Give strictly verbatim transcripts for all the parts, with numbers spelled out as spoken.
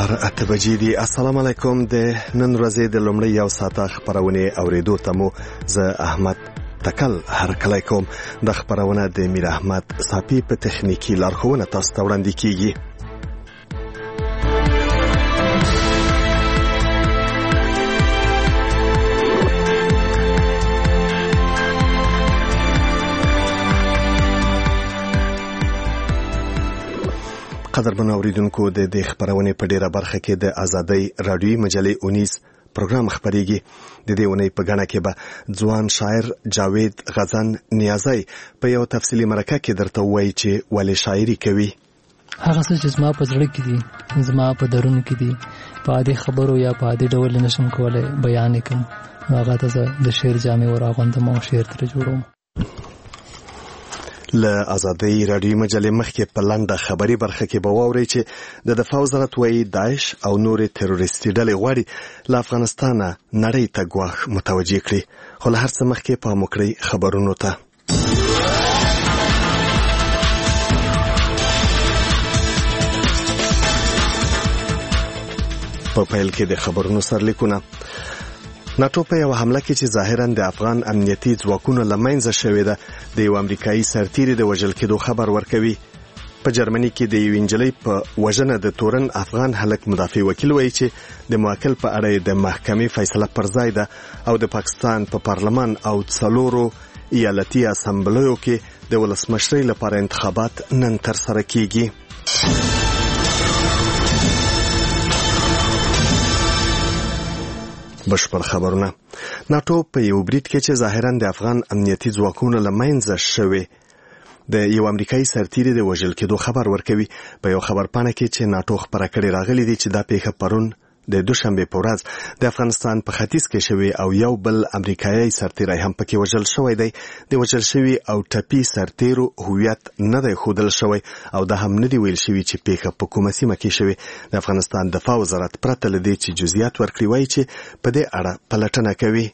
سهار اته بجې دي. السلام علیکم. د نن ورځې د لومړۍ یو ساعته خبرونه اوریدو ته مو زه احمد تکل هرکلی کوم. د خبرونه د میر احمد صافي په تخنیکی لارښوونه تاسو ته وړاندې کیږي. قدرمن اوریدونکو، د دې خبرونه په ډیره برخه کې د ازادۍ رادیوي مجلې اونیس پروګرام خبريږي. د دې ونې په غاڼه کې به ځوان شاعر جاوید غزن نیازی په یو تفصیلی مرکه کې درته وایي چې ولې شاعري کوي. هغه څه چې زما په زړه کې دي، زما په درون کې دي، په عادي خبرو یا په عادي ډول نشم کولای بیان کوم. هغه ته د شعر جامې ورغوندم او شعر تر جوړوم. له ازادۍ رادیوي مجلې مخکې په لنډه خبري برخه کې به واورئ چې د دفاع وزارت وایي داعش او نورې تروریستي ډلې غواړي له افغانستانه نړۍ ته ګواښ متوجه کړي. خو له هر څه مخکې پام وکړئ خبرونو ته. په پیل کې د خبرونو سرلیکونه. ناتو په یو حمله کې چې ظاهراً د افغان امنیتي ځواکونو لمنځه شوې ده، د یو امریکایي سرتیري د وژل کېدو خبر ورکوي. په جرمني کې د یو انجلۍ په وژنه د تورن افغان هلک مدافع وکیل وایي چې د موکل په اړه د محکمې فیصله پر ځای ده او د پاکستان په پا پارلمان او څلورو ایالتي اسامبلیو کې د ولسمشرۍ لپاره انتخابات نن ترسره کیږي. بشپړ خبرونه. ناتو په یو بریټ کې چې ظاهراً د افغان امنیتي ځواکونو لمنځه شوی د یو امریکایي سرتیري د وژل کېدو خبر ورکوي. په یو خبرپاڼه کې چې ناتو خبره کړې راغلي دي چې دا پیښه پرون د دوشنبه په ورځ د افغانستان په ختیځ کې شوی او یو بل امریکایي سرتیری هم پکې وژل شوی دی. د وژل شوی او ټپي سرتیرو هویت نه دی ښودل شوی او دا هم نه دی ویل شوی چې پیښه په کومه سیمه کې شوی. د افغانستان دفاع وزارت پرته له دې چې جزئیات ورکړي وایي چې په دې اړه پلټنه کوي.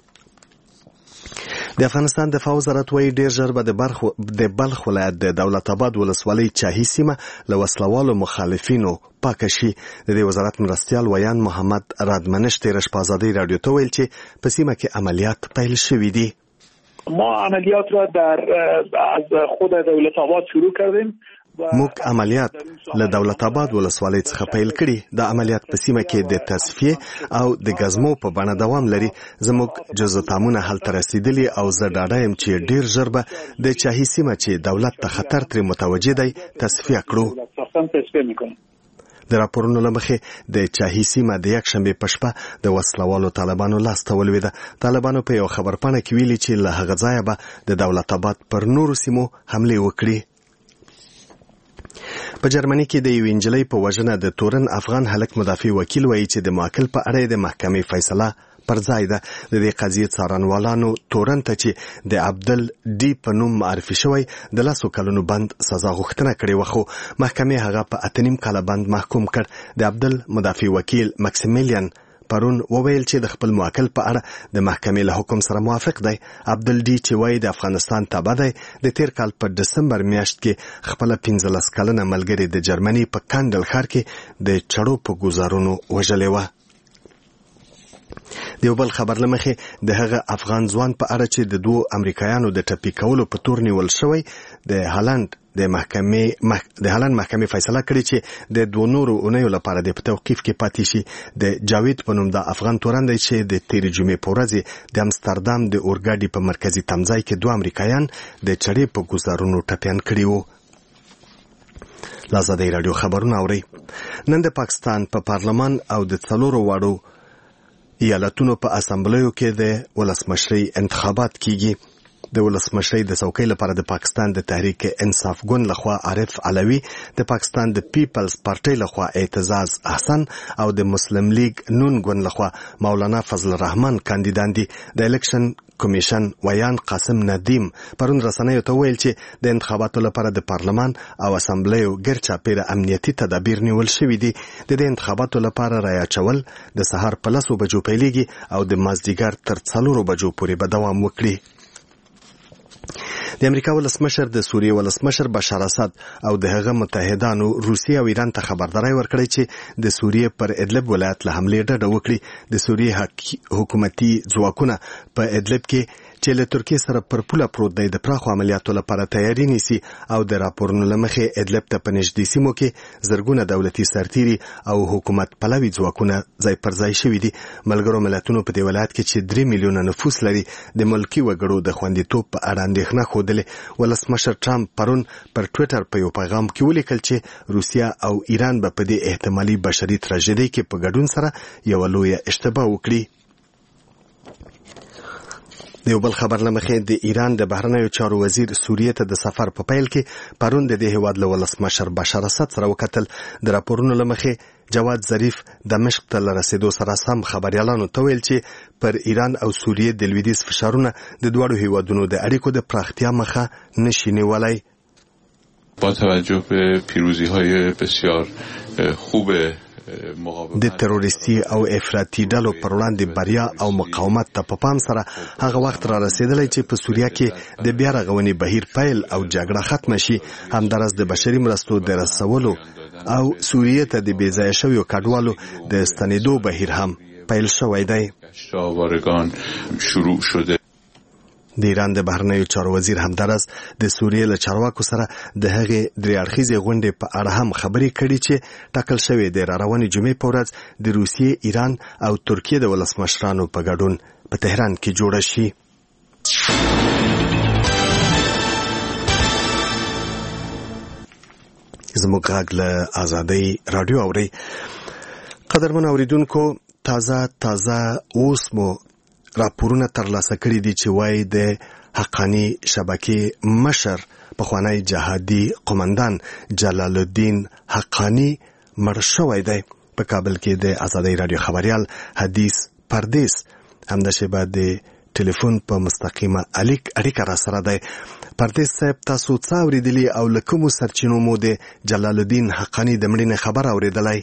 د افغانستان دفاع وزارت وایي ډیر ژر به د بلخ ولایت د دولت آباد ولسوالۍ چاهي سیمه له وسلوالو مخالفینو پاکه شي. د دې وزارت مرستیال ویان محمد رادمنش تېره شپه ازادۍ راډیو ته ویل چې په سیمه کې عملیات پیل شوي دي. ما عملیات را در از خود دولت آباد شروع کردیم. موږ عملیات له دولت آباد ولسوالۍ څخه پیل کړي. دا عملیات په سیمه کې د تصفیه او د غزمو په بڼه دوام لري. زموږ جزءتامونه هلته رسیدلي او زه ډاډه یم چې ډیر ژر به د چاهي سیمه چې دولت ته خطر ترې متوجه دی تصفیه کړو. د راپورونو له مخې د چاهي سیمه د یک شنبې په شپه د وسلوالو طالبانو لاسته ولوېده. طالبانو په یو خبرپاڼه کې ویلي چې له هغه ځایه به د دولت آباد پر نورو سیمو حملې وکړي. په جرمني کې د یو انجلۍ په وژنه د تورن افغان هلک مدافع وکیل وایي چې د موکل په اړه د محکمې فیصله پر ځای ده. د دې قضیې څارنوالانو تورن ته چې د عبدل ډي په نوم معرفي شوی د لسو کلونو بند سزا غوښتنه کړې وه، خو محکمې هغه په اته نیم کاله بند محکوم کړ. د عبدل مدافع وکیل مکسیمیلیان پرون وویل چې د خپل موکل په اړه د محکمې له حکم سره موافق دی. عبدل ډي چې وایي د افغانستان تابع دی، د تیر کال په دسمبر میاشت کې خپل پنځلس کلنه ملګری د جرمني په کاندل ښار کې د چړو په ګزارونو وژلې وه. د یو بل خبر له مخې د هغه افغان ځوان په اړه چې د دوو امریکایانو د ټپي کولو په تور نیول شوی د هالند د محکمې مح... د هالند محکمې فیصله کړې چې د دوه نورو اونیو لپاره د په توقیف کې پاتې شي. د جاوید په نوم د افغان تورن دی چې د تیرې جمعې په ورځ د امستردام د اورګاډي په مرکزي تمځای کې دوه امریکایان د چړې په ګزارونو ټپیان کړي وو. ازادۍ راډیو خبرونه اورئ. نن د پاکستان په پا پارلمان او د څلورو واړو ایالتونو په اسامبلیو کې د ولسمشرۍ انتخابات کیږي. د ولسمشرۍ د څوکۍ لپاره د پاکستان د تحریک انصاف ګوند لخوا عارف علوي، د پاکستان د پیپلز پارټۍ لخوا اعتزاز احسن او د مسلم لیگ نون ګوند لخوا مولانا فضل الرحمن کاندیدان دي. د الیکشن کمیشن ویان قاسم ندیم پرون رسنیو ته ویل چې د انتخاباتو لپاره د پارلمان او اسامبلیو ګرچاپیره امنیتي تدابیر نیول شوي دي. د دې انتخاباتو لپاره رای اچول د سهار په لسو بجو پیلیږي او د مازدیګر تر څلورو بجو پورې به دوام وکړي. د امریکا ولسمشر د سوریې ولسمشر بشار اسد او د هغه متحدانو روسیه او ایران ته خبرداري ورکړې چې د سوریې پر ادلب ولایت له حملې ډډه وکړي. د سوریې حکومتي ځواکونه په ادلب کې چې له ترکیې سره پر پوله پروت دی د پراخو عملیاتو لپاره تیاری نیسي او د راپورونو له مخې ادلب ته په نږدې سیمو کې زرګونه دولتي سرتیري او حکومت پلوي ځواکونه ځای پر ځای شوي دي. ملګرو ملتونو په دې ولایت کې چې درې میلیونه نفوس لري د ملکي وګړو د خوندیتوب په اړه اندېښنه ښودلې. ولسمشر ټرمپ پرون پر ټویټر په یو پیغام کې ولیکل چې روسیه او ایران به په دې احتمالي بشري تراژیدۍ کې په ګډون سره یوه لویه اشتباه وکړي. د یو بل خبر لمخې د ایران د بهرنیو چارو وزیر سوریې ته د سفر په پیل کې پرون د دې هیواد له ولسمشر بشار اسد سره وکتل. د راپورونو لمخې جواد ظریف دمشق ته له رسیدو سره سم خبريالانو ته ویل چې پر ایران او سوریې د لویدیځ فشارونه د دواړو هیوادونو د اړیکو د پراختیا مخه نشي نیولای. با توجه به پیروزی‌های بسیار خوب د تروریستي او افراطي ډلو پر وړاندې بریا او مقاومت ته په پام سره هغه وخت را رسیدلی چې په سوریه کې د بیا رغونې بهیر پیل او جګړه ختم شي. همدارس د بشري مرستو د رسولو او سوریه ته د بې ځایه شویو کډوالو د ستنېدو بهیر هم پیل شوی دی. شروع شده. د ایران د بهرنیو چارو وزیر همدارس د سوریې له چارواکو سره د هغې درې اړخیزې غونډې په اړه هم خبرې کړي چې ټاکل شوې د راروانې جمعې په ورځ د روسیې، ایران او ترکیې د ولسمشرانو په ګډون په تهران کې جوړه شي. زموږ غږ له آزادۍ راډیو اورئ. قدرمن اوریدونکو، تازه تازه اوس مو راپورونه ترلاسه کړي دي چې وایي د حقانی شبکې مشر پخوانی جهادي قومندان جلال الدین حقانی مړ شوی دی. په کابل کې د آزادۍ راډیو خبريال حدیث پردیس همداسې به د ټلیفون په مستقیمه اړیکه را سره دی. پردیس صاحب، تاسو څه اورېدلي او له کومو سرچینو مو د جلال الدین حقانی د مړینې خبر اورېدلی؟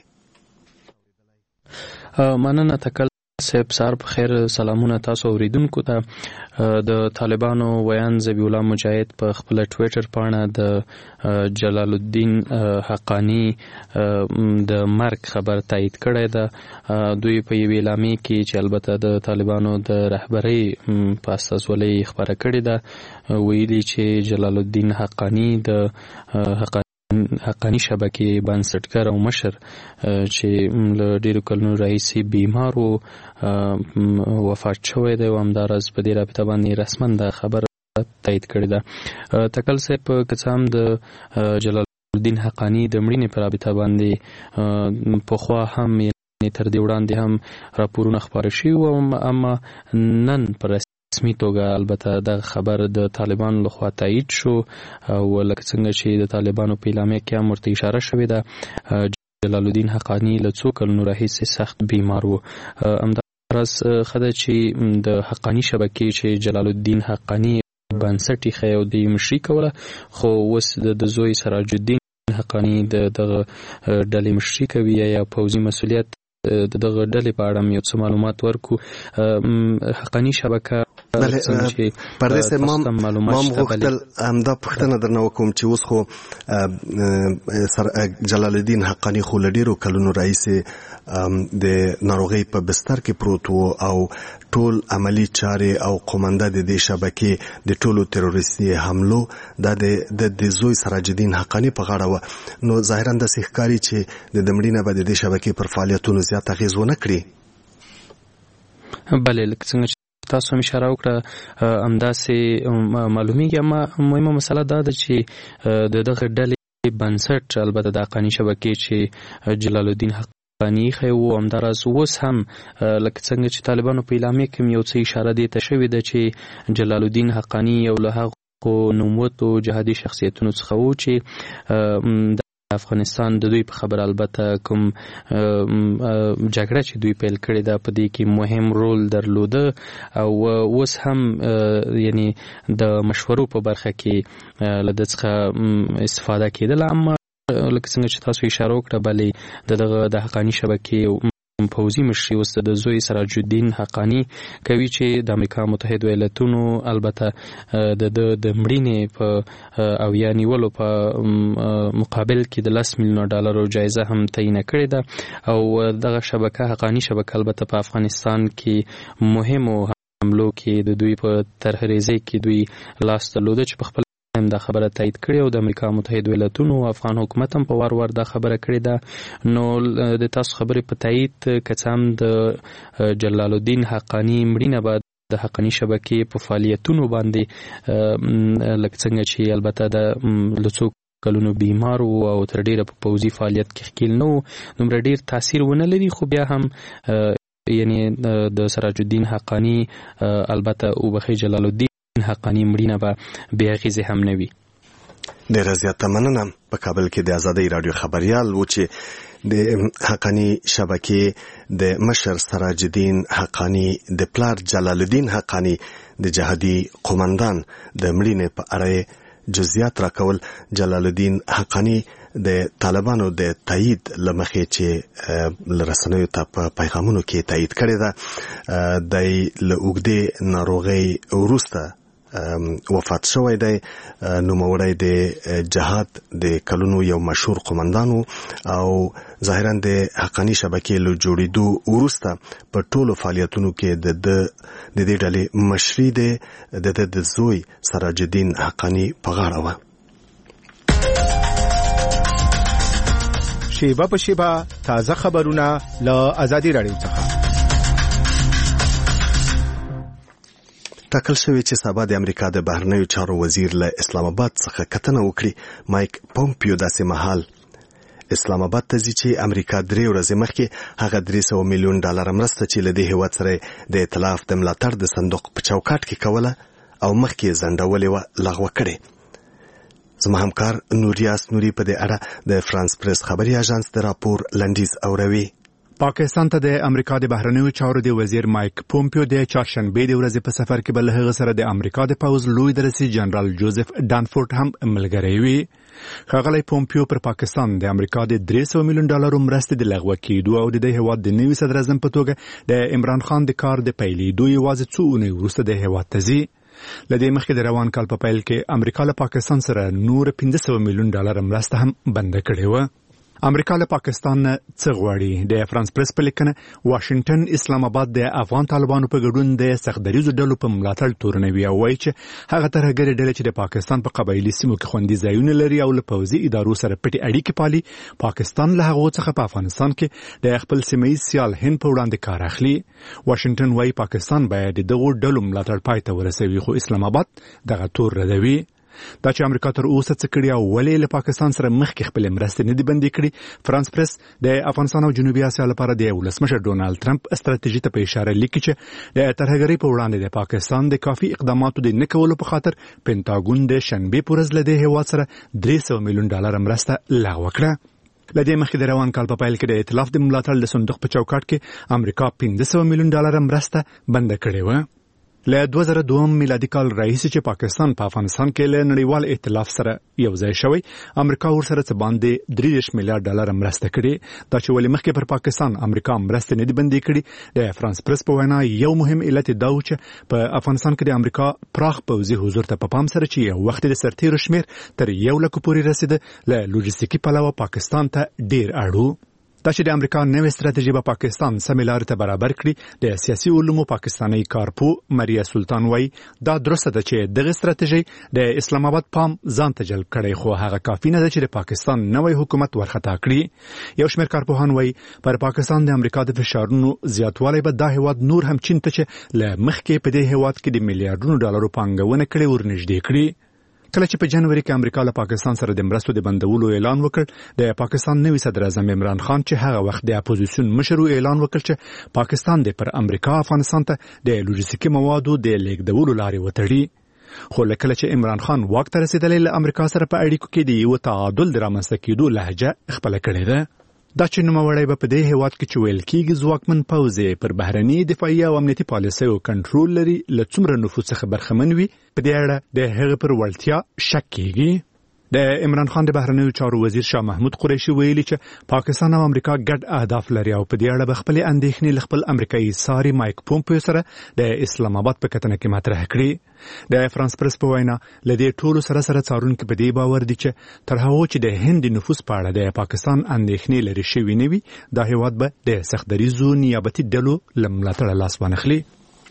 مننه تکل صاحب. سار په خیر. سلامونه تاسو اوریدونکو ته. د طالبانو ویان ذبیح الله مجاهد په خپل ټویټر پاڼه د جلال الدین حقانی د مرګ خبر تایید کړی ده. دوی په یوې اعلامیې کې چې البته د طالبانو د رهبرۍ په استازولۍ خبره کړې ده، ویلي چې جلال الدین حقانی د حقانی حقانی شبکې بنسټګر او مشر چې له ډیرو کلونو راهیسې بیمار و وفات شوی دی او همداراز په دې رابطه باندې رسما دا خبر تایید کړې ده. تکل صاحب که څه هم د جلال الدین حقانی د مړینې په رابطه باندې پخوا هم یعنې تر دې وړاندې هم راپورونه خپاره شوي وو، اما نن پر رسمي توګه البته د خبر د طالبانو لخوا تایید شو او لکه څنګه چې د طالبانو په اعلامیه کې هم ورته اشاره شوې ده. جلال الدین حقانی له څو کلونو راهیسې سخت بیمار و. همداراز ښه ده چې د حقانی شبکې چې جلال الدین حقانی بنسټ ایښی او د مشري کوله، خو اوس د زوی سراج الدین حقانی د دغه ډلې مشري کوي یا پوځي مسؤلیت د دغه ډلې په اړه یو څه معلومات ورکو. حقانی شبکه پردیس مام غوښتل همدا پوښتنه درنه وکړم چې اوس خو جلال الدین حقانی خو له ډېرو کلونو راهیسې د ناروغۍ په بستر کې پروت و او ټول عملی چارې او قومنده د دې شبکې د ټولو تروریستي حملو دا د زوی سراج الدین حقانی په غاړه وه. نو ظاهرا داسې ښکاري چې د مړینه به د دې شبکې پر فعالیتونو زیات اغېز ونه کړي. بله، لکه څنګه چې تاسو هم اشاره وکړه همداسې معلومیږي. اما مهمه مسله دا ده چې د دغه ډلې بنسټ البته د حقانی شبکې چې جلال الدین حقانی ایښی و، همداراز اوس هم لکه څنګه چې طالبانو په اعلامیه کې یو څه اشاره دې ته شوې ده چې جلال الدین حقانی یو له هغو نوموتو جهادي شخصیتونو څخه و چې افغانستان د دوی په خبر البته کوم جګړه چې دوی پیل کړې ده په دې کې مهم رول درلوده او اوس هم یعنی د مشورو په برخه کې له ده څخه استفاده کېدله. اما لکه څنګه چې تاسو اشاره وکړه، بلې د دغه د حقانی شبکې پوځي مشري اوس د زوی سراج الدین حقانی کوي چې د امریکا متحده ایالاتونو البته د د مړینې په او یا نیولو په مقابل کې د لس میلیونه ډالرو جایزه هم تعیین کړې ده او دغه شبکه حقانی شبکه البته په افغانستان کې مهمو حملو کې د دوی په طرحریزۍ کې دوی لاس درلوده چې په خپل هم دا خبره تایید کړې او د امریکا متحده ایالاتونو او افغان حکومت هم په وار وار دا خبره کړې ده. نو د تاسو خبرې په تایید که څه هم د جلال الدین حقانی مړینه به د حقانی شبکې په فعالیتونو باندې لکه څنګه چې البته د لڅو کلونو بیمار او تر ډیره په پوځي فعالیت کې ښکیل نه و دومره ډیر تاثیر ونه لري خو بیا هم یعنی د سراج الدین حقانی البته او بخی جلال الدین حقانی مړینه به بې اغېزې هم نه وي. ډېره زیاته مننه. په کابل کې د ازادۍ راډیو خبریال و چې د حقانی شبکې د مشر سراج الدین حقانی د پلار جلال الدین حقانی د جهادي قومندان د مړینې په اړه جزئیات راکول. جلال الدین حقانی د طالبانو د تایید لمخې چې لرسنیو ته په پیغامونو کې تایید کړی ده د له اوږدې ناروغۍ وروسته وفات شوی دی. نوموړی د جهاد د کلونو یو مشهور قومندان او ظاهرا د حقانی شبکې له جوړېدو وروسته په ټولو فعالیتونو کې د د دې ډلې مشري دی د د زوی سراج الدین حقانی په غاړه وه. شیبه په شیبه تازه خبرونه له ازادي راډیو څخه. ټاکل شوی چې سبا د امریکا د بهرنیو چارو وزیر له اسلام آباد څخه کتنه وکړي. مایک پومپیو داسې مهال اسلام آباد ته ځي چې امریکا درې ورځې مخکې هغه درې سوه میلیون ډالر مرسته چې له دې هیواد سره د ائتلاف د ملاتړ د صندوق په چوکاټ کې کوله او مخکې ځنډولې وه لغوه کړې. زما همکار نوریاس نوري په دې اړه د فرانس پریس خبري اژانس د راپور لنډیز اوروي. پاکستان ته د امریکا د بهرنیو چارو د وزیر مایک پومپیو د چهارشنبه د ورځې په سفر کې بل هغه سره د امریکا د پوز لوی درسي جنرال جوزف ډانفورد هم ملګری وي. ښاغلی پومپیو پر پاکستان د امریکا د درې سوه میلیون ډالرو مرستې د لغوه کېدو او د دې هیواد د نوي صدر اعظم په توګه د عمران خان د کار د پیلېدو یوازې څو اونۍ وروسته د هیواد ته ځي. له دې مخکې د روان کال په پیل کې امریکا له پاکستان سره نور پنځه سوه میلیون ډالر مرسته هم بنده کړې وه. امریکا له پاکستان نه څه غواړي؟ د فرانس پریس په لیکنه واشنگټن اسلام آباد د افغان طالبانو په ګډون د سختدریزو ډلو په ملاتړ تورنوي او وایي چې هغه ترهګرې ډلې چې د پاکستان په قبایلي سیمو کې خوندي ځایونه لري او له پوځي ادارو سره پټې اړیکې پالي پاکستان له هغو څخه په افغانستان کې د خپل سیمهییز سیال هند په وړاندې کار اخلي. واشنگټن وایي پاکستان باید د دغو ډلو ملاتړ پای ته ورسوي خو اسلام آباد دغه تور ردوي. دا چې امریکا تر اوسه څه کړي او ولې له پاکستان سره مخکې خپلې مرستې نه دي بندي کړي. فرانس پریس د افغانستان او جنوبي اسیا لپاره د ولسمشر ډونالد ټرمپ استراتیژي ته په اشاره لیکي چې د ترهګرۍ په وړاندې د پاکستان د کافي اقداماتو د نه کولو په خاطر پینټاګون د شنبې په ورځ له دې هیواد سره درې سوه میلیون ډالر مرسته لغوه کړه. له دې مخکې د روان کال په پیل کې د ائتلاف د ملاتړ د صندوق په چوکاټ کې امریکا پنځه سوه میلیون ډالر مرسته بنده کړې وه. له دوه زره دوه میلادي کال راهیسې چې پاکستان په افغانستان کې له نړیوال ائتلاف سره یو ځای شوی امریکا ورسره څه باندې درې دېرش میلیارډ ډالر مرسته کړې. دا چې ولې مخکې پر پاکستان امریکا مرستې نه دي بندي کړي د فرانس پریس په وینا یو مهم علت دا و چې په افغانستان کې د امریکا پراخ پوځي حضور ته په پام سره چې یو وخت د سرتیرو شمیر تر یو لک پورې رسیده له لوجستیکي پلوه پاکستان ته ډیر اړو. دا چې د امریکا نوې ستراتیژي به پاکستان سمې لارې ته برابر کړي. د سیاسي علومو پاکستاني کارپو مریا سلطان وایي دا درسته ده چې دغه ستراتیژي د اسلام آباد پام ځان ته جلب کړي خو هغه کافي نه ده چې د پاکستان نوې حکومت ورخطا کړي. یو شمېر کارپوهان وایي پر پاکستان د امریکا د فشارونو زیاتوالی به دا هیواد نور هم چین ته چې له مخکې په دې هیواد کې د میلیارډونو ډالرو پانګونه کړې ورنږدې کړي. کله چې په جنوري کې امریکا له پاکستان سره د مرستو د بندولو اعلان وکړ د پاکستان نوي صدر اعظم عمران خان چې هغه وخت د اپوزیسیون مشر اعلان وکړ چې پاکستان د پر امریکا افغانستان ته د لوجستیکي موادو د لیږدولو لارې وتړي. خو کله چې عمران خان واک ته رسیدلی له امریکا سره په اړیکو کې د یو تعادل د رامنځته کېدو لهجه خپله کړې ده. دا چې نوموړی به په دې هیواد کې چې ویل کېږي ځواکمن پوځ پر بهرني دفاعي او امنیتي پالیسیو کنټرول لري له څومره نفوذ څخه برخمن وي په دې اړه د هغه پر وړتیا شک کېږي. د عمران خان د بهرنیو چارو وزیر شاه محمود قریشي ویلي چې پاکستان او امریکا ګډ اهداف لري او په دې اړه به خپل اندېښنې له خپل امریکایي ساري مایک پومپیو سره د اسلام آباد په کتنه کې مطرح کړي. د فرانس پرس په وینا له دې ټولو سره سره څارونکي په دې باور دي چې تر هغو چې د هند نفوس په اړه د پاکستان اندېښنې لري شوي نه وي دا هیواد به د سختدریزو نیابتي ډلو له ملاتړه لاس وانخلي.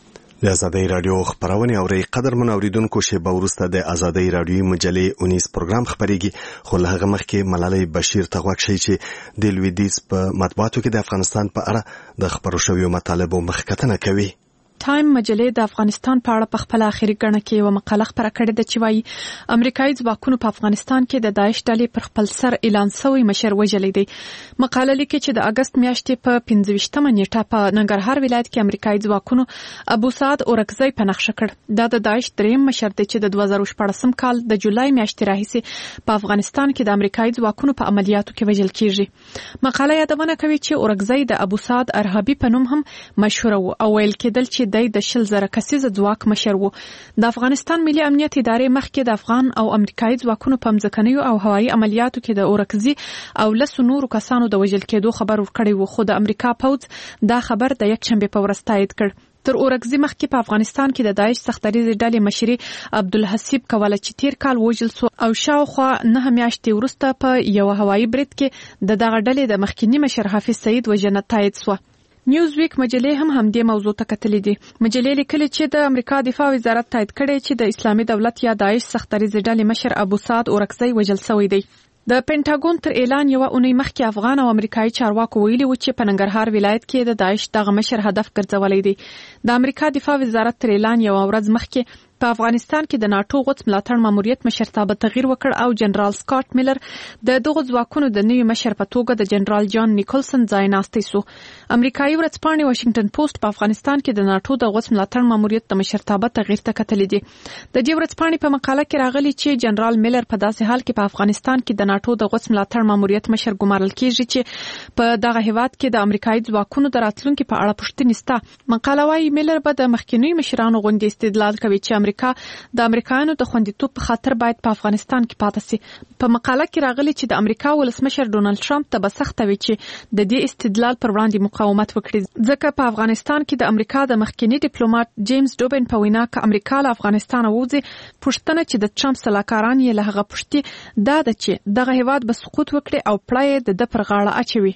د آزادۍ رادیو خبرونه اوري قدرمن اوریدونکو شیبه وروسته د آزادۍ رادیو مجلې اونیس پروګرام خبريږي خو له هغه مخکې ملالۍ بشیر ته غوښتي چې د لویدیز په مطبوعاتو کې د افغانستان په اړه د خبرو شویو مطالبو مخکتنه کوي. ټایم مجلې د افغانستان په اړه په خپل اخیری ګڼه کې یو مقاله خپره کړې ده چې وايي امریکایي ځواکونو په افغانستان کې د داعش ډلې پر خپل سر اعلان شوی مشر وژلی دی. مقاله لیکي چې د اگست میاشتې په پنځه ویشتمه نیټه په ننګرهار ولایت کې امریکایي ځواکونو ابو سعد اورکزی په نقشه کړ. دا د داعش دریم مشر دی چې د دوه زره شپږم کال د جولای میاشتې راهیسې په افغانستان کې د امریکایي ځواکونو په عملیاتو کې وژل کیږي. مقاله یادونه کوي چې اورکزی د ابو سعد ارهابي په نوم هم مشهور و او ویل کېدل چې د شل زره کسیزه ځواک مشر وو. د افغانستان ملي امنیت ادارې مخکې د افغان او امریکایي ځواکونو په مځکنیو او هوایي عملیاتو کې د اورکزي او لسو نورو کسانو د وژل کېدو خبر ورکړی و خو د امریکا پوځ دا خبر د یکشنبه په ورځ تایید کړ. تر اورکزي مخکې په افغانستان کې د داعش سختدریزې ډلې مشري عبدالحسیب کوله چې تیر کال وژل شو او شاوخوا نه میاشتې وروسته په یو هوایي برید کې د دغه ډلې د مخکینی مشر حافظ سعید وژنه تایید شو. نیوزویک مجلې هم همدې موضوع ته کتلې دي. مجلې لیکلي چې د امریکا دفاع وزارت تایید کړی چې د اسلامي دولت یا داعش سختدریزې ډلې مشر ابو سعد اورکزی وژل شوی دی. د پینټاګون تر اعلان یو اونۍ مخکې افغان او امریکایي چارواکو ویلي و چې په ننګرهار ولایت کې د داعش دغه مشر هدف ګرځولی دی. د امریکا دفاع وزارت تر اعلان یو ورځ مخکې په افغانستان کې د ناتو غوڅ ملاتړ ماموریت مشرتابه تغییر وکړ او جنرال سکاٹ میلر د دغه ځواکونو د نوي مشر په توګه د جنرال جان نیکلسن ځای ناستی سو. امریکایي ورځپاڼې واشنگټن پوسټ په افغانستان کې د ناتو د غوڅ ملاتړ ماموریت د مشرتابه تغییر ته کتلې دي. د دې ورځپاڼې په مقاله کې راغلي چې جنرال میلر په داسې حال کې په افغانستان کې د ناتو د غوڅ ملاتړ ماموریت مشر ګمارل کیږي چې په دغه هیواد کې د امریکایي ځواکونو د راتلونکو په اړه پوښتنې شته. مقاله وايي میلر به د مخکینی مشرانو غونډې استدلال کوي چې امریکا د امریکایانو د خوندیتوب په خاطر باید په افغانستان کې پاتې شي. په مقاله کې راغلي چې د امریکا ولسمشر ډونالد ټرمپ ته به سخت وي چې د دې استدلال پر وړاندې مقاومت وکړي ځکه په افغانستان کې د امریکا د مخکینی ډیپلوماټ جیمز ډوبن په وینا ک امریکا له افغانستان ووځي پښتنه چې د ټرمپ سلاکاران یې له هغه پښتي دا د چې دغه هیواد به سقوط وکړي او پړای د پر غاړه اچوي.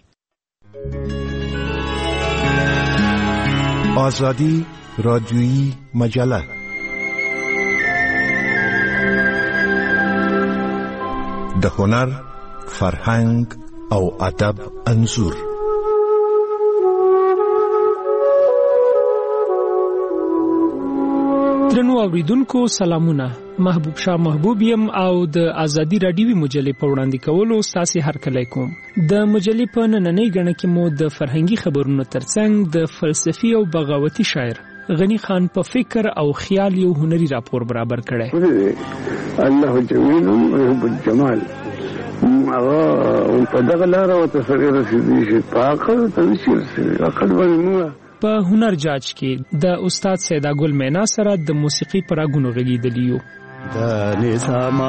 آزادی رادیویی مجله د هنر، فرهنګ او ادب انځور. درنو اوریدونکو سلامونه. محبوب شاه محبوب یم او د آزادی رادیوي مجلې په وړاندې کولو ستاسو هرکلی کوم. د مجلې په نننۍ ګڼه کې مو د فرهنګي خبرونو ترڅنګ د فلسفي او بغاوتي شاعر غنی خان په فکر او خیال یو هنري راپور برابر کړی. الله جمیل محب الجمال او په دغه لار او تصویر رسیدي چې پاکه تنشیر سي عقل ورنه. په هنر جاج کې د استاد سیدا ګل مینا سره د موسیقي پراګونو غږیدلی یو. د نظام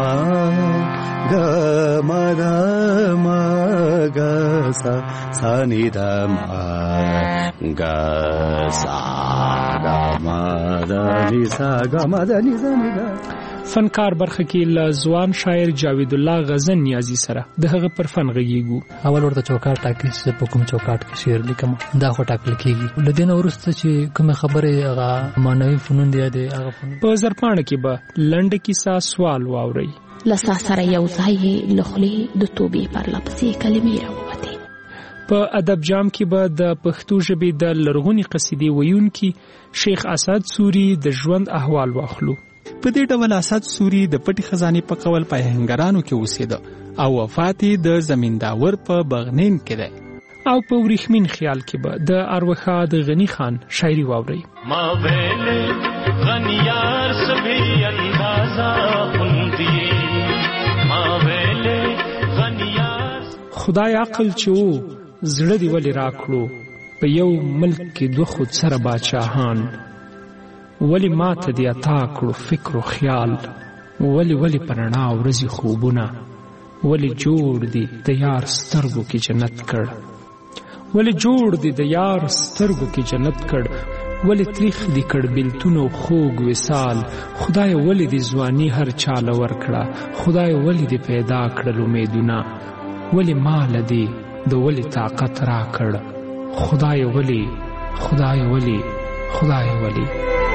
ګ مدا ما ګ سا سانی د ما ګ سا ګ ما د نسا ګ ما د نظام ګ. فنکار برخه کې له ځوان شاعر جاوید الله غزن نیازی سره د هغه پر فن غږیږو. اول ورته چوکاټ ټاکل چې په کوم چوکاټ کې شعر لیکم دا خو ټاکل کیږي. لدین ورسته چې کوم خبره هغه مانوي فنون دی دی هغه فنون. په زرپاڼه کې به لنډه کیسه سوال واوري. لسا سره یو ځای لخلي د توبې پر لپسې کلمې راووتې. په ادب جام کې به د پښتو ژبې د لرغونی قصیدې ویونکي شیخ اسد سوري د ژوند احوال واخلو. په دې ډول اسد سوري د پټي خزانه په قول په هنګرانو کې اوسېده او وفات د زمینداور په بغنین کې ده. او په ورېښمین خیال کې به د اروخا د غنی خان شاعري واوري. ما ویل غنیار سبھی اندازا خوندي ما ویل غنیار خدای عقل چې وو زړه دی ولې راکړو په یو ملک کې دوه خود سره باچاهان ولی ما ته دی عطا کړو فکر و خیال ولی ولی پرنا ورځي خوبونه ولی جوړ دی د یار سترګو کې جنت کړ ولی جوړ دی د یار سترګو کې جنت کړ ولی تریخ دی کړ بلتونو خوږ وصال خدای ولی دی ځواني هر چاله ورکړه خدای ولی دی پیدا کړل امیدونه ولی مال دی د ولی طاقت را کړ خدای ولی خدای ولی خدای ولی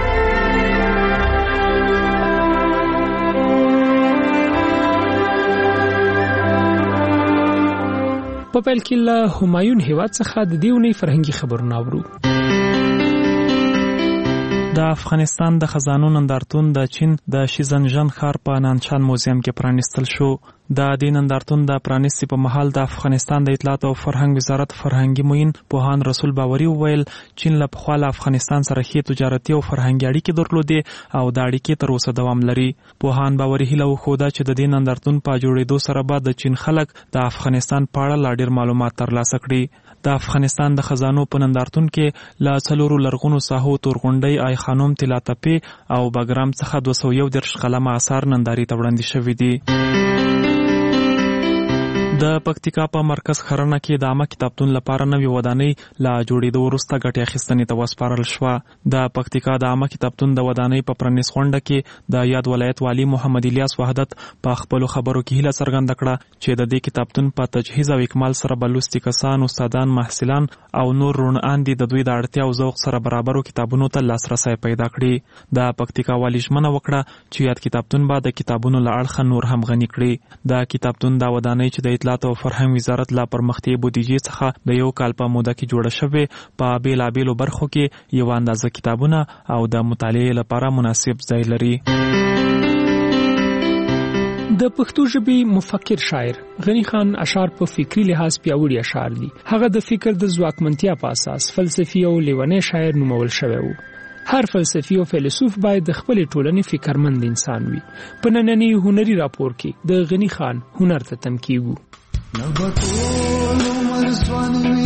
په پیل کې له همایون هیواد څخه د دیونی فرهنګي خبرونه اورو. د افغانستان د خزانو نندارتون د چین د شیزنژن ښار په نانچان موزیم کې پرانیستل شو. د دې نندارتون د پرانیستي په مهال د افغانستان د اطلاعات او فرهنګ وزارت فرهنګي معین پوهان رسول باوري وویل چین له پخوا له افغانستان سره ښې تجارتي او فرهنګي اړیکې درلودې او دا اړیکې تر اوسه دوام لري. پوهان باوري هیله وښوده چې د دې نندارتون په جوړېدو سره به د چین خلک د افغانستان په اړه لا ډېر معلومات ترلاسه کړي. د افغانستان د خزانو په نندارتون کې له څلورو لرغونو ساحو تورغونډۍ، آی خانم، طلا تپې او بګرام څخه دوه سوه یو دېرش قلمه اثار نندارې ته وړاندې شوي دي. د پکتیکا په مرکز خرنه کې د عامه کتابتون لپاره نوې ودانۍ له جوړېدو وروسته ګټې اخیستنې ته وسپارل شوه. د پکتیکا د عامه کتابتون د ودانۍ په پرانیست غونډه کې د یاد ولایت والی محمد الیاس وحدت په خپلو خبرو کې هیله څرګنده کړه چې د دې کتابتون په تجهیز او اکمال سره به لوستي کسان، استادان، محصلان او نور روڼان دي د دوی د اړتیا او ذوق سره برابرو کتابونو ته لاسرسی پیدا کړي. د پکتیکا والی ژمنه وکړه چې یاد کتابتون به د کتابونو له اړخه نور هم غني کړي. د کتابتون دا ودانۍ چې د اطلاعات او فرهنګ وزارت لا پرمختي بودیجې څخه د یو کال په موده کې جوړه شوې په بیلابیلو برخو کې یو اندازه کتابونه او د مطالعې لپاره مناسب ځای لري. د پښتو ژبې مفکر شاعر غنی خان اشعار په فکری لحاظ پیاوړي اشعار دي. هغه د فکر د ځواکمنتیا په اساس فلسفي او لیونی شاعر نومول شوی وو. هر فلسفي او فیلسوف باید د خپل ټولنې فکرمند انسان وي. په نننی هنري راپور کې د غنی خان هنر ته تم کیږو. نبتول عمر ځواني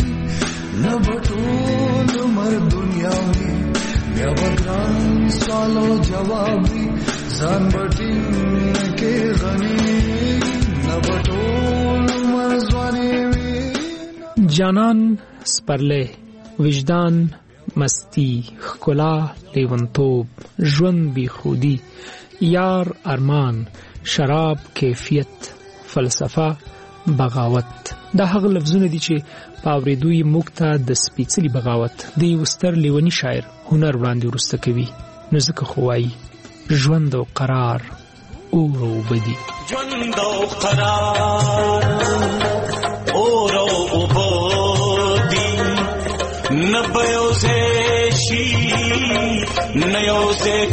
نبتول عمر دنیاوي بیا وګران سوال او جواب ځان بټین کې غني نبتول عمر ځواني جانان سپرله وجدان مستی خکلا لیونتوب ژوند بی خودی یار ارمان شراب کیفیت فلسفه بغاوت دا هغه لفظونه دي چې په اورېدو یې موږ ته د سپېڅلي بغاوت د یو ستر لیوني شاعر هنر وړاندې وروسته کوي. نو ځکه خو وایي ژوند او قرار اور او اوبه دي. ژوند او قرار اور او اوبه دي نه به یو ځای شي نه یو ځای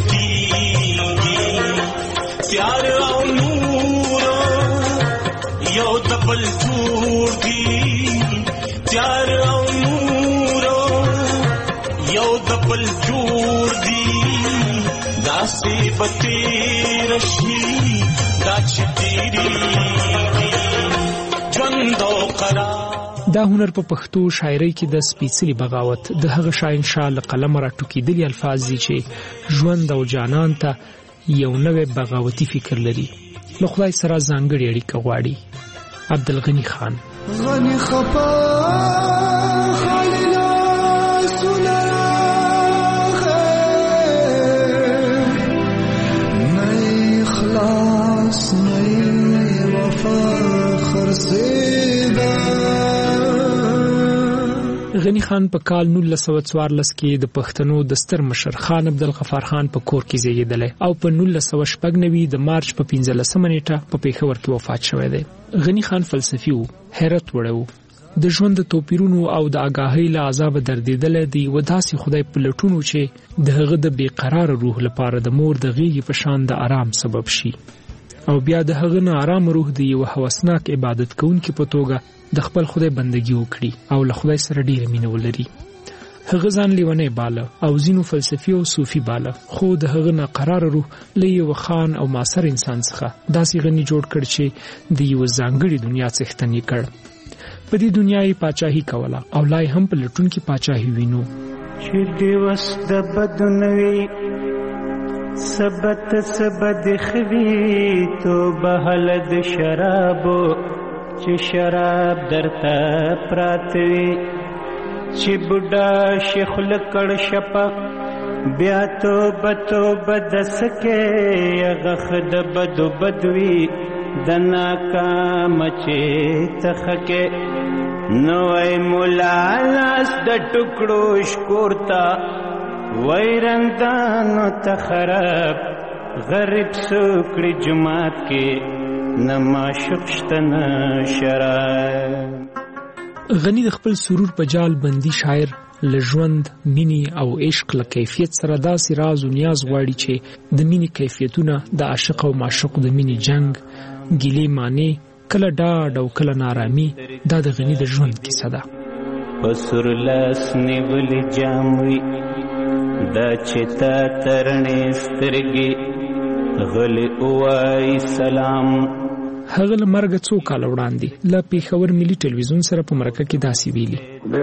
کېږي تیار او نور یو دبل جوړ دي تیار او نور یو دبل جوړ دي داسې بتې رشي دا چې تیری ژوند او قرار. دا هنر په پښتو شاعرۍ کې د سپېڅلي بغاوت د هغه شاهنشاه له قلمه راټوکېدلي الفاظ دي چې ژوند او جانان ته یو نوی بغاوتي فکر لري. له خدای سره ځانګړې اړیکه غواړي. عبدالغنی خان غنی خپا خالنا سنراغه نئی خلاص نئی وفا خرسیدا. غنی خان په کال نولس سوه څوارلس کې د پښتنو د ستر مشر خان عبدالغفار خان په کور کې زیږېدلی او په نولس سوه شپږ نوي د مارچ په پنځلسمه نیټه په پېښور کې وفات شوی دی. غنی خان فلسفي وو، حیرت وړی وو، د ژوند د توپیرونو او د آګاهۍ له عذابه دردېدلی د یوه داسې خدای په لټون و چې د هغه د بېقراره روح لپاره د مور د غېږې په شان د آرام سبب شي او بیا د هغه نه آرام روح د یوه هوسناک عبادت کوونکي په توګه د خپل خدای بندګي وکړي او له خدای سره ډېره مینه ولري. هغه ځان لیونی باله او ځینو فلسفي او صوفي باله، خو د هغه ناقراره روح له یوه خان او معاصر انسان څخه داسې غني جوړ کړ چې د یوه ځانګړې دنیا څښتن یې کړ. په دې دنیا یې پاچاهي کوله او لا یې هم په لټون کې پاچاهي وینو. چې دې وس د بد نه وي سبت سبد خوی تو بهلد شرابو چې شراب درته پراتوي چې بوډا شیخ لکړ شپه بیا تو بتو بدسکه غخ د بدو بدوی د ناکام چې تخکه نوې مولا لاس د ټکړو شکورتا ویرندانو تخرب غریب سوکړي جماعت کې نما شپشتنه شراب. غنی د خپل سرور په جال بندي شاعر لژوند مینی او عشق له کیفیت سره داسې راز او نیاز غواړي چې د مینی کیفیتونه د عاشق او معشوق د مینی جنگ ګیلې معنی کله ډاډ او کله نارامي دا د غنی د ژوند کیسه ده. پسر لاس نیولې جاموي دا چې تا ترنې سترګې غلې اوای سلام. هغه له مرګ څو کال وړاندې له پیښور ملي ټلویزیون سره په مرکه کې داسې ویلي: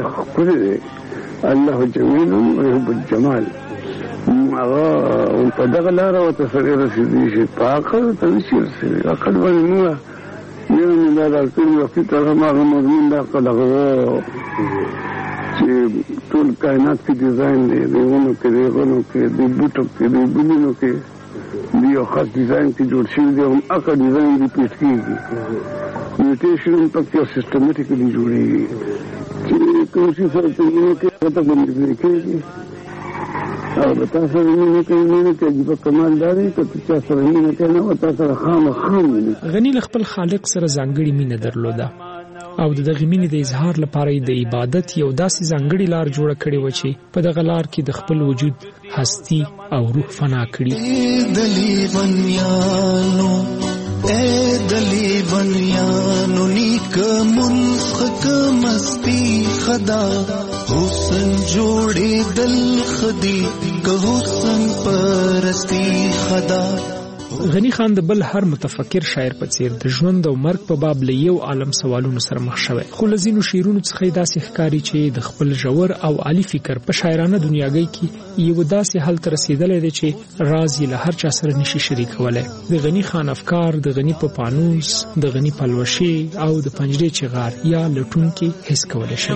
الله جمیل ويحب الجمال. هغه په دغه لاره ورته سړی رسېدي چې په عقل ته نشي رسېدلی. عقل باندې موږ یو مې دا راکړي وقتي ته هماغه مضمون د عقل هغه چې ټول کائنات کې ډیزاین دی، د ونو کې، د غنو کې، د بوټو کې، د ګلونو کې د یو خاص ډیزاین کې جوړ شوي دی. هم هغه ډیزاین ریپیټ کېږي. میوټیشن هم پکې یو سیسټمیټیکلي جوړېږي چې کوم شي سره په مینه کې هغه ته باندې کېږي او د تاسو سره مینه کې مینه کې په کمال داري که تاسو سره مینه کې نه او تاسو سره خامخا مینه. غنی له خپل خالق سره ځانګړې مینه درلوده او د دغه مینې د اظهار لپاره د عبادت یو داسې ځانګړې لار جوړه کړې و چې په دغه لار کې د خپل وجود هستی او روح فنا کړي. دلی بنیانو اے دلی بنیانو نیک ملخ مستی خدا حسن جوړې دل خدي که حسن پرستی خدا. غنی خان د بل هر متفکر شاعر په څیر د ژوند او مرګ په باب له یو عالم سوالونو سره مخ شوی، خو له ځینو شعرونو څخه داسې ښکاري چې د خپل ژور او عالی فکر په شاعرانه دنیاګۍ کې یو داسې حل ته رسیدلی دی چې راز یې له هر چا سره نشي شریکولی. د غنی خان افکار د غنی په پانوس، د غنی پلوشې او د پنجرې چغار یا لټونکي حس کولی شي.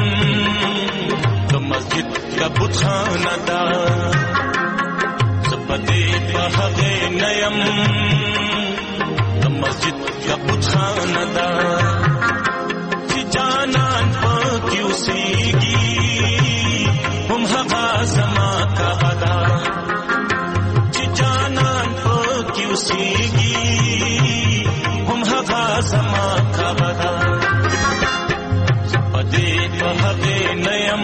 د مسجد کا بتخانه دا زپدې په هغه نیم د مسجد کا بتخانه دا چې جانان پکې اوسېږي هم هغه زما کا دا چې جانان پکې اوسېږي هم هغه زما کا دا زپدې په هغه نیم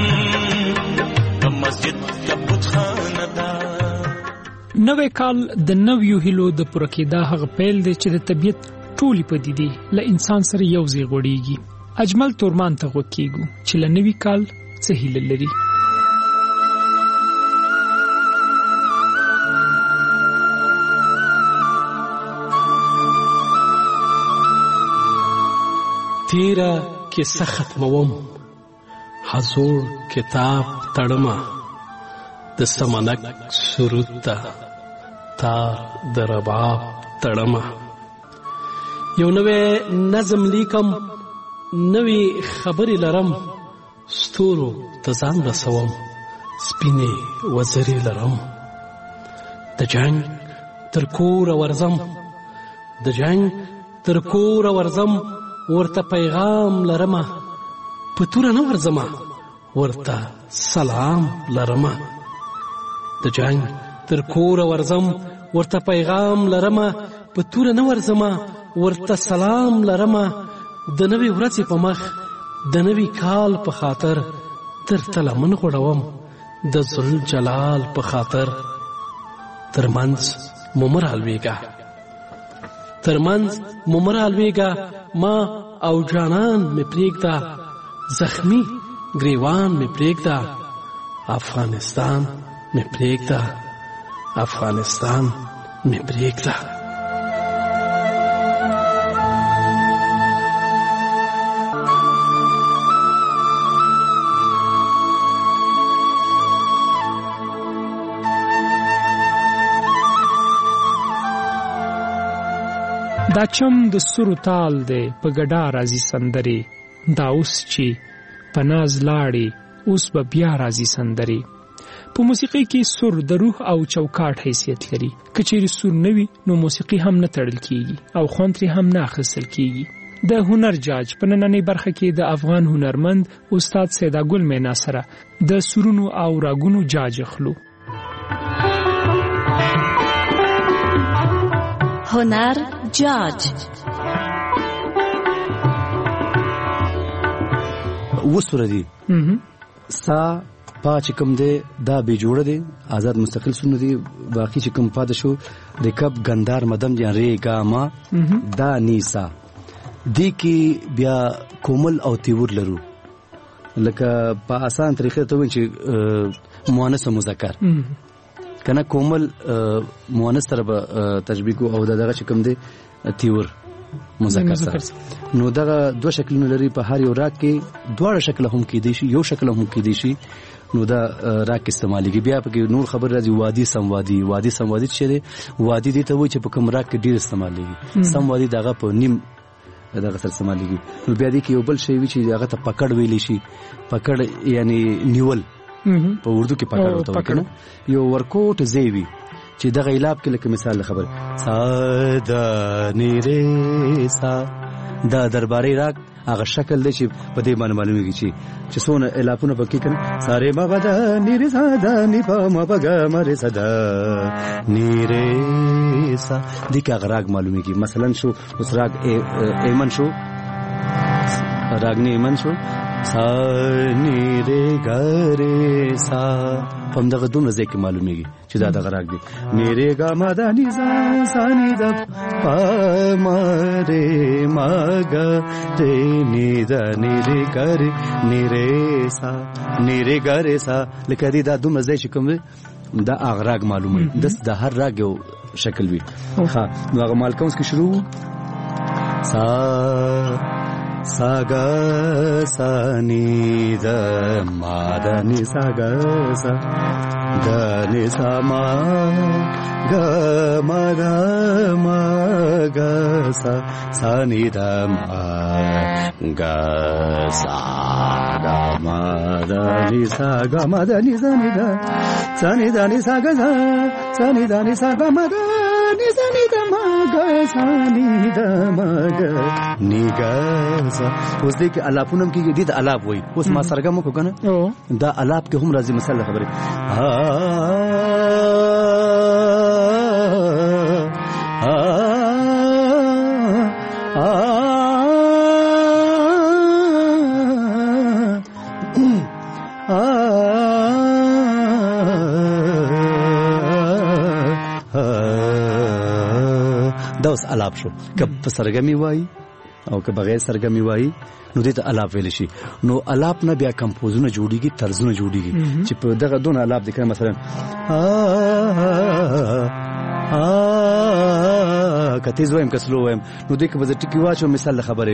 د مسجد کا بتخانه دا. نوې کال د نویو هیلو د پوره کېدا هغه پیل دی چې د طبیعت ټولې پدیدې له انسان سره یو ځای غوړېږي. اجمل تورمان ته غوږ کېږو چې له نوي کال څه هیله لري. تیرا کیسه ختموم، حضور کتاب تړمه، د سمنک سرود ته تار د رباب تړمه. یو نوې نظم لیکم، نوې خبرې لرم، ستورو ته ځان رسوم، سپینې وزرې لرم. د جنگ تر کوره ورځم، د جنگ تر کوره ورځم، ورته پیغام لرمه، په توره نه ورځمه، ورته سلام لرمه. د جنگ تر کوره ورځم، ورته پیغام لرمه، په توره نه ورځمه، ورته سلام لرمه. د نوې ورځې په مخ، د نوې کال په خاطر، درته لمن غوړوم د ذوالجلال په خاطر. ترمنځ مو مه رالویږه، ترمنځ مو مه رالویږه، ما او جانان مې پرېږده، زخمی گریوان مې پرېږده، افغانستان مې پرېږده، افغانستان مې پرېږده. دا چم د سرو تال دی په ګډا راځي سندرې دا اوس چې په ناز لاړې اوس به بیا راځي سندرې. په موسیقۍ کې سر د روح او چوکاټ حیثیت لري. که چیرې سر نه وي نو موسیقي هم نه تړل کیږي او خوند ترې هم نه اخیستل کیږي. د هنر جاج په نننۍ برخه کې د افغان هنرمند استاد سیدا ګل مینا سره د سرونو او راګونو جاج اخلو. هنر جاج وسره دي سا پا چې کوم دی دا بې جوړه دی آزاد مستقل سونه دي. باقي چې کوم پاتې شو رکب ګندار مدم یا ری گا ما دا نیسا دی کې بیا کومل او تیور لرو لکه په آسان طریقې ته وایي چې مؤنث او مذکر کنه کومل مؤنث سره به تشبیه کو او دغه چې کوم دی تیور مذکر سره. نو دغه دوه شکلونه لري په هر یو راګ کې دواړه شکل هم کې دي شي یو شکل هم کې دي شي. نو دا راګ استعمالېږي. بیا پکې نور خبر راځي وادي سموادي. وادي سموادي چې دی وادي دي ته وایي چې په کوم راګ کې ډیر استعمالېږي. سموادي دغه په نیم دغه سره استعمالېږي. نو بیا دې کې یو بل شی وي چې هغه ته پکړ ویلی شي. پکړ یعنی نیول په اردو کې پکړ وته وکنه یو ورکوټ زیوی چې دغه علاب کې لکه مثال خبر ساده نیره سا دا درباري راګ هغه شکل دی چې په دې باندې معلومیږي چې چې څونه الاپونه پکې کړي ساره بابا دا نیره ساده نی په ما بغا مره صدا نیره سا دې کې هغه راګ معلومیږي. مثلا شو اوس راګ ایمن شو راګ نه ایمن شو سا نیره ګره سا پم دغه دومره ځکه معلومیږي چې دا دغه راګ دی. نیره ګا مدانی سا سانی د پامره ماګه ته نیدا نیره ګره نیره سا نیره ګره سا لکه دې دا دومره ځکه کوم دا هغه راګ معلومه د د هر راګ یو شکل وي. ها نو هغه مالکونس کې شروع سا ساگا سانی دا مادانی ساگا سا دانی سا ما گا مادا ما گا سا سانی دا ما گا سا گا مادانی ساگا مادانی سانی دا سانی دانی ساگا سا سانی دانی ساگا مادا سانی دا ماگا سانی دا ماگا نیگا اوس دې کې الاپونم کې دې ته الاپ وای. اوس ما سرګم کو کنه دا الاپ کې هم راځي مثلا خبره ها دا اوس الاپ شو که په سرګمی وای او که بغیر سرګمی وای نو دې ته الاپ ویل شي. نو الاپ نه بیا کمپوزونه جوړیږي طرزونه جوړیږي چې په دغه دون الاپ د کړه مثلا کته زویم کسلو ویم نو دې کې به ټکی واچو مثال خبره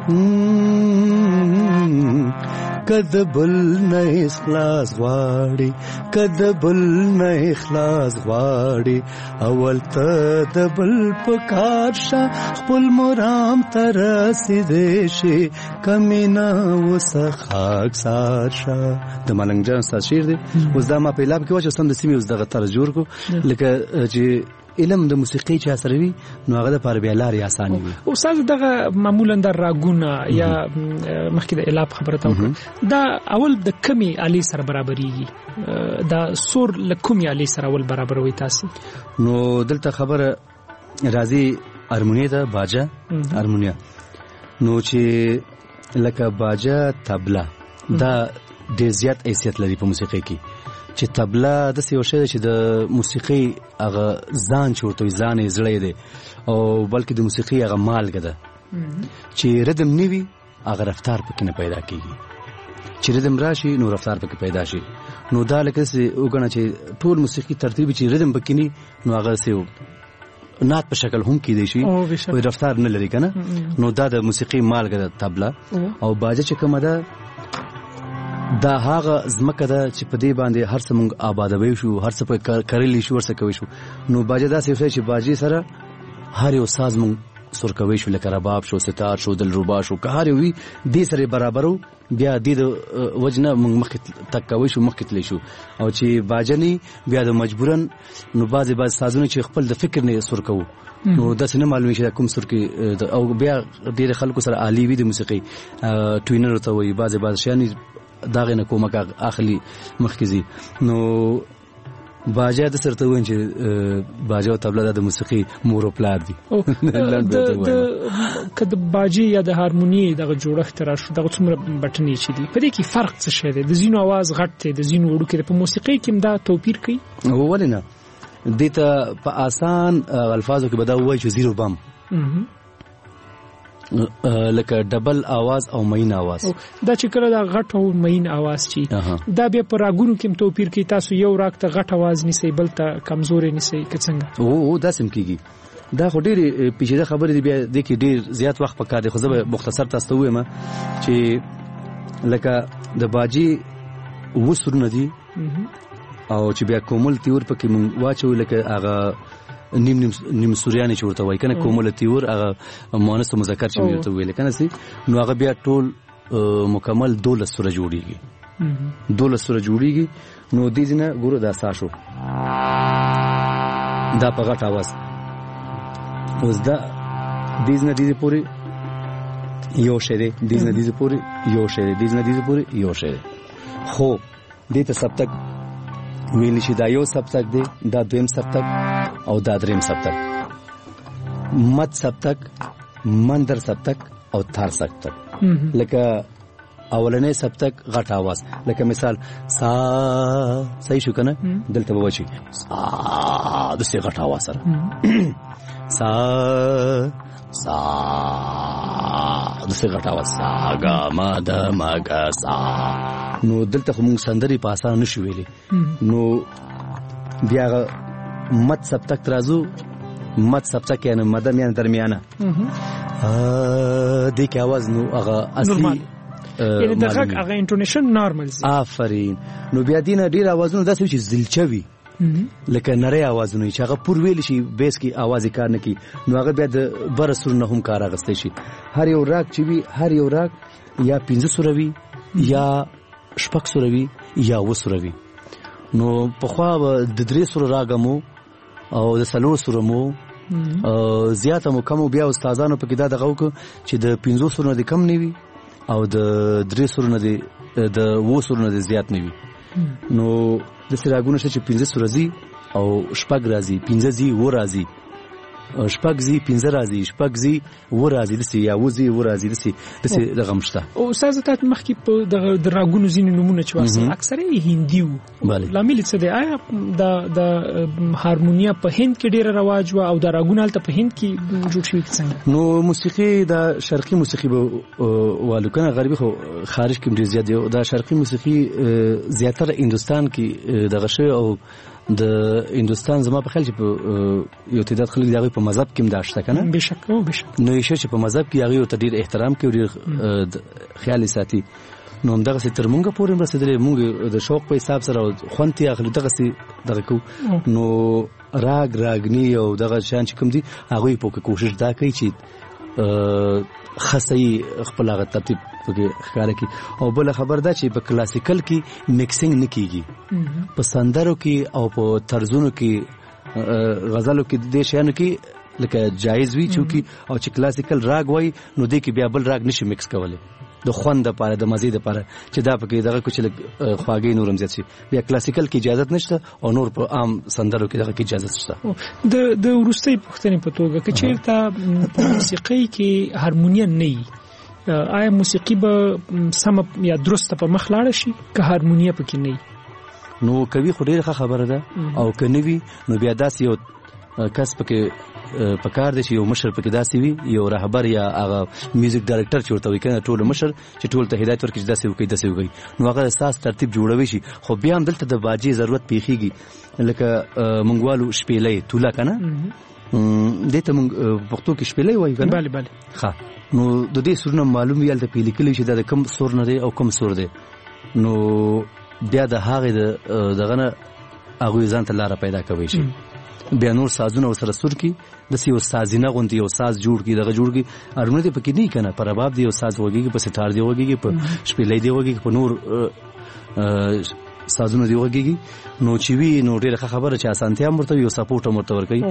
کدبل نه اخلاص غواړي کدبل نه اخلاص غواړي اول ته دبل پکار شه خپل مرام تر رسیدې شي کمینا وسخاک سار شه د ملنګ جان استاد شعر دی. اوس دا ما په لاب کې واچو سم د سیمې اوس دغه طرز جوړ کو لکه چې علم د موسیقي چې اثر وي نو هغه د پر بیا لارې اسانه وي. استاد دغه معمولا د راګونه یا مخکې د الاب خبره تا دا اول د کمی علي سره برابرېږي دا سور لکومي علي سره اول برابر وي تاسو. نو دلته خبره راځي هارمونیه ده باجه هارمونیه نو چې لکه باجه طبله دا ډېر زیات حیثیت لري په موسیقي کې چې طبله د څه شی چې د موسیقي هغه ځان چورته ځان یې زړه دی او بلکې د موسیقي هغه مالګه ده چې ردم نیوي هغه رفتار پکې نه پیدا کیږي. چې ردم راشي نو رفتار پکې پیدا شي. نو دا لکه څه وګڼه چې ټول موسیقي ترتیب چې ردم پکې نه نو هغه څه نات په شکل هم کې دی شي او رفتار نه لري کنه. نو دا د موسیقي مالګه ده طبله او باجه چې کومه ده دا هغه زمکه ده چې په دې باندې هر څه مونږ آبادوي شو هر څه په کړلې شو ورڅ کوي شو. نو باجه دا څه چې باجه سره هر یو ساز مونږ سرکوي شو لکه رباب شو ستار شو دلربا شو که هر وي دې سره برابرو بیا د وجنه مخ تک کوي شو مخ تللی شو او چې باجنی بیا د مجبورن نو بعضی بعض سازونه چې خپل د فکر نه سرکو نو د سینما معلومه چې کوم سر کې او بیا ډېر خلکو سره عالی وي د موسیقي ټوینر ته وي بعضی بعض شان داغه نه کومه اخلي مخکزي نو باجا د سرته وین چې باجا او طبله د موسیقي مور او پلار دي د کده باجي یا د هارموني دغه جوړښت را شو دغه څومره بټنی چي دي په دې کې فرق څه شی دی د زینو आवाज غټ دی د زینو وړو کې په موسیقي کې دا توپیر کوي ولنه دته په آسان الفاظو کې بدا وای چې زیرو بم لکه ډبل आवाज او مین आवाज دا چې کله دا غټ او مین आवाज چی دا بیا پر راګونو کې توپیر کوي تاسو یو راګ ته غټ आवाज نسی بل ته کمزوري نسی کڅنګ او دا سم کیږي دا خو ډېر پیچیده خبره دی بیا د کې ډېر زیات وخت پکار دی خو زه مختصر تاسو ته وایم چې لکه د باجی وسرونه دي او چې بیا کومل تیور پکې مون واچو لکه هغه نیم نیم نیم سوریانی چورته وای کنه کومل تیور هغه مؤنث مذکر چې ورته ویل کنه سي نو هغه بیا ټول مکمل دولس سره جوړیږي دولس سره جوړیږي نو دې ځنه ګورو دا ساشو دا په غټ आवाज اوس دا دې ځنه دې پوری یو شری دې ځنه دې پوری یو شری دې ځنه دې پوری یو شری خو دې ته سب تک ویل شي دا یو سبتک دی دا دویم سبتک او دا دریم سبتک مد سبتک مندر سبتک او تھار سبتک لکه اولنې سبتک غټ आवाज لکه مثال سا صحیح شو کنه دلته ووچی سا د څه غټ आवाज سره سا سا د څه غټ आवाज سا غا ما د ما غا سا نو دلته موږ سندري په اسانه نشو ویلي نو بیا مد سبتک ترازو مد سبتک یعنی مدم یعنی درمیانه ا دې کې आवाज نو هغه اصلي یعنی دغه هغه انټونیشن نارمل زی آفرین نو بیا دینه ډیر आवाजونه داسې چې زلچوي لکه نری आवाजونه چې هغه پور ویل شي بیس کې आवाज کار نه کی نو هغه بیا د بر سرونه هم کار اغستې شي هر یو راګ چې وی هر یو راګ یا پنځه سروي یا شپږ سروي یا و سروي نو په خوا د درې سره راګمو او د سلو سره مو زیاته مو کم بیا استادانو په کې دا دغه وک چې د پنځه سره د کم نیوي او د درې سره نه دي د و سره نه زیات نیوي نو د سراغونو چې پنځه سره زی او شپږ راځي پنځه زی و راځي شپږ زی پنځه راځي شپږ زی و راځي د سی یا و زی و راځي د سی د سی د غمشته او استاد ته مخکې په د دراګونو زین نمونه چې واسه اکثره هندي وو لامل څه دی آیا د د هارمونیا په هند کې ډیره رواج و او د راګونو الته په هند کې جوړ شوی څنګه نو موسیقي د شرقي موسیقي والو کنه غربي خو خارج کې ډیر زیات دی دا شرقي موسیقي زیاتره هندستان کې دغه شی او د هندستان زما په خیال چې په یو تعداد خلک دغه په مذهب کې مداشته کنه بشک او بشک نو یې چې په مذهب کې هغه ته ډیر احترام کوي ډیر خیال ساتي نو همدغه سي تر مونږه پورې مرسته مونږ د شوق په حساب سره خوانتي اخلي دغه سي دغه کو نو راګ راګنی او دغه شان چې کوم دي هغه په کوشش دا کوي چې خاصي خپل هغه ترتیب پکې ښکار کی او بل خبر دا چې په کلاسیکل کې میکسینګ نه کیږي په سندرو کې او په طرزونو کې غزلو کې د شیانو کې لکه جایز وی چونکی او چې کلاسیکل راګ وای نو دې کې بیا بل راګ نشي میکس کولای د خوند لپاره د مزید لپاره چې دا پکې دغه کوچ خواږی نورم زیات شي بیا کلاسیکل کې اجازه نشته او نور په عام سندرو کې دغه کې اجازه شته د د ورستۍ پښتنې په توګه چې چیرته په موسیقۍ کې هارمونیا نه وي آیا موسیقي به سم یا درسته په مخ لاړ شي که هارمونیا پکې نه نو کوي خو ډیره خبره ده او کني وي نو بیا داسې یو کس پکې پکار دي چې یو مشر پکې داسې وي یو رهبر یا هغه میوزیک ډایرکټر چې ورته وي کنه ټول مشر چې ټول ته هدایت ورکړي داسې وکړي داسې وکړي نو هغه اساس ترتیب جوړوي شي خو بیا هم دلته د باجی ضرورت پیخيږي لکه منګوالو شپېلې توله کنه دته موږ پښتو کې شپېلې وایو کنه bale bale ښه نو د دې سورنه معلوم ویل ته پیل کلی چې د کم سور نه دی او کم سور دی نو بیا د هغه دغه نه هغه ځان ته لار پیدا کوي شي بیا نور سازونه ورسره سور کړي داسې یو سازینه غوندې یو ساز جوړ کړي دغه جوړ کړي اړونه دې پکې نه وي که نه په رباب دی یو ساز وغږېږي په سټار دی وغږېږي په شپېلۍ دی وغږېږي په نور سازونه دی وغږېږي نو چې وي نو ډېره ښه خبره چې اسانتیا هم ورته وي یو سپورټ هم ورته ورکوي.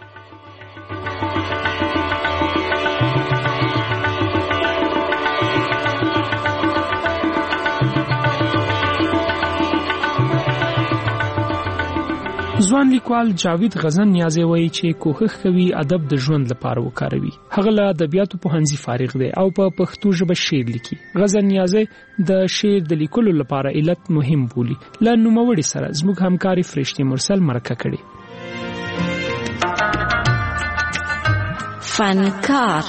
ځوان لیکوال جاوید غزن نیازی وایي چې کوښښ کوي ادب د ژوند لپاره وکاروي. هغه له ادبیاتو پوهنځي فارغ دی او په پښتو ژبه شعر لیکي. غزن نیازی د شعر د لیکلو لپاره علت مهم بولي. له نوموړي سره زموږ همکاري فرشتي مرسل مرکه کړې. فنکار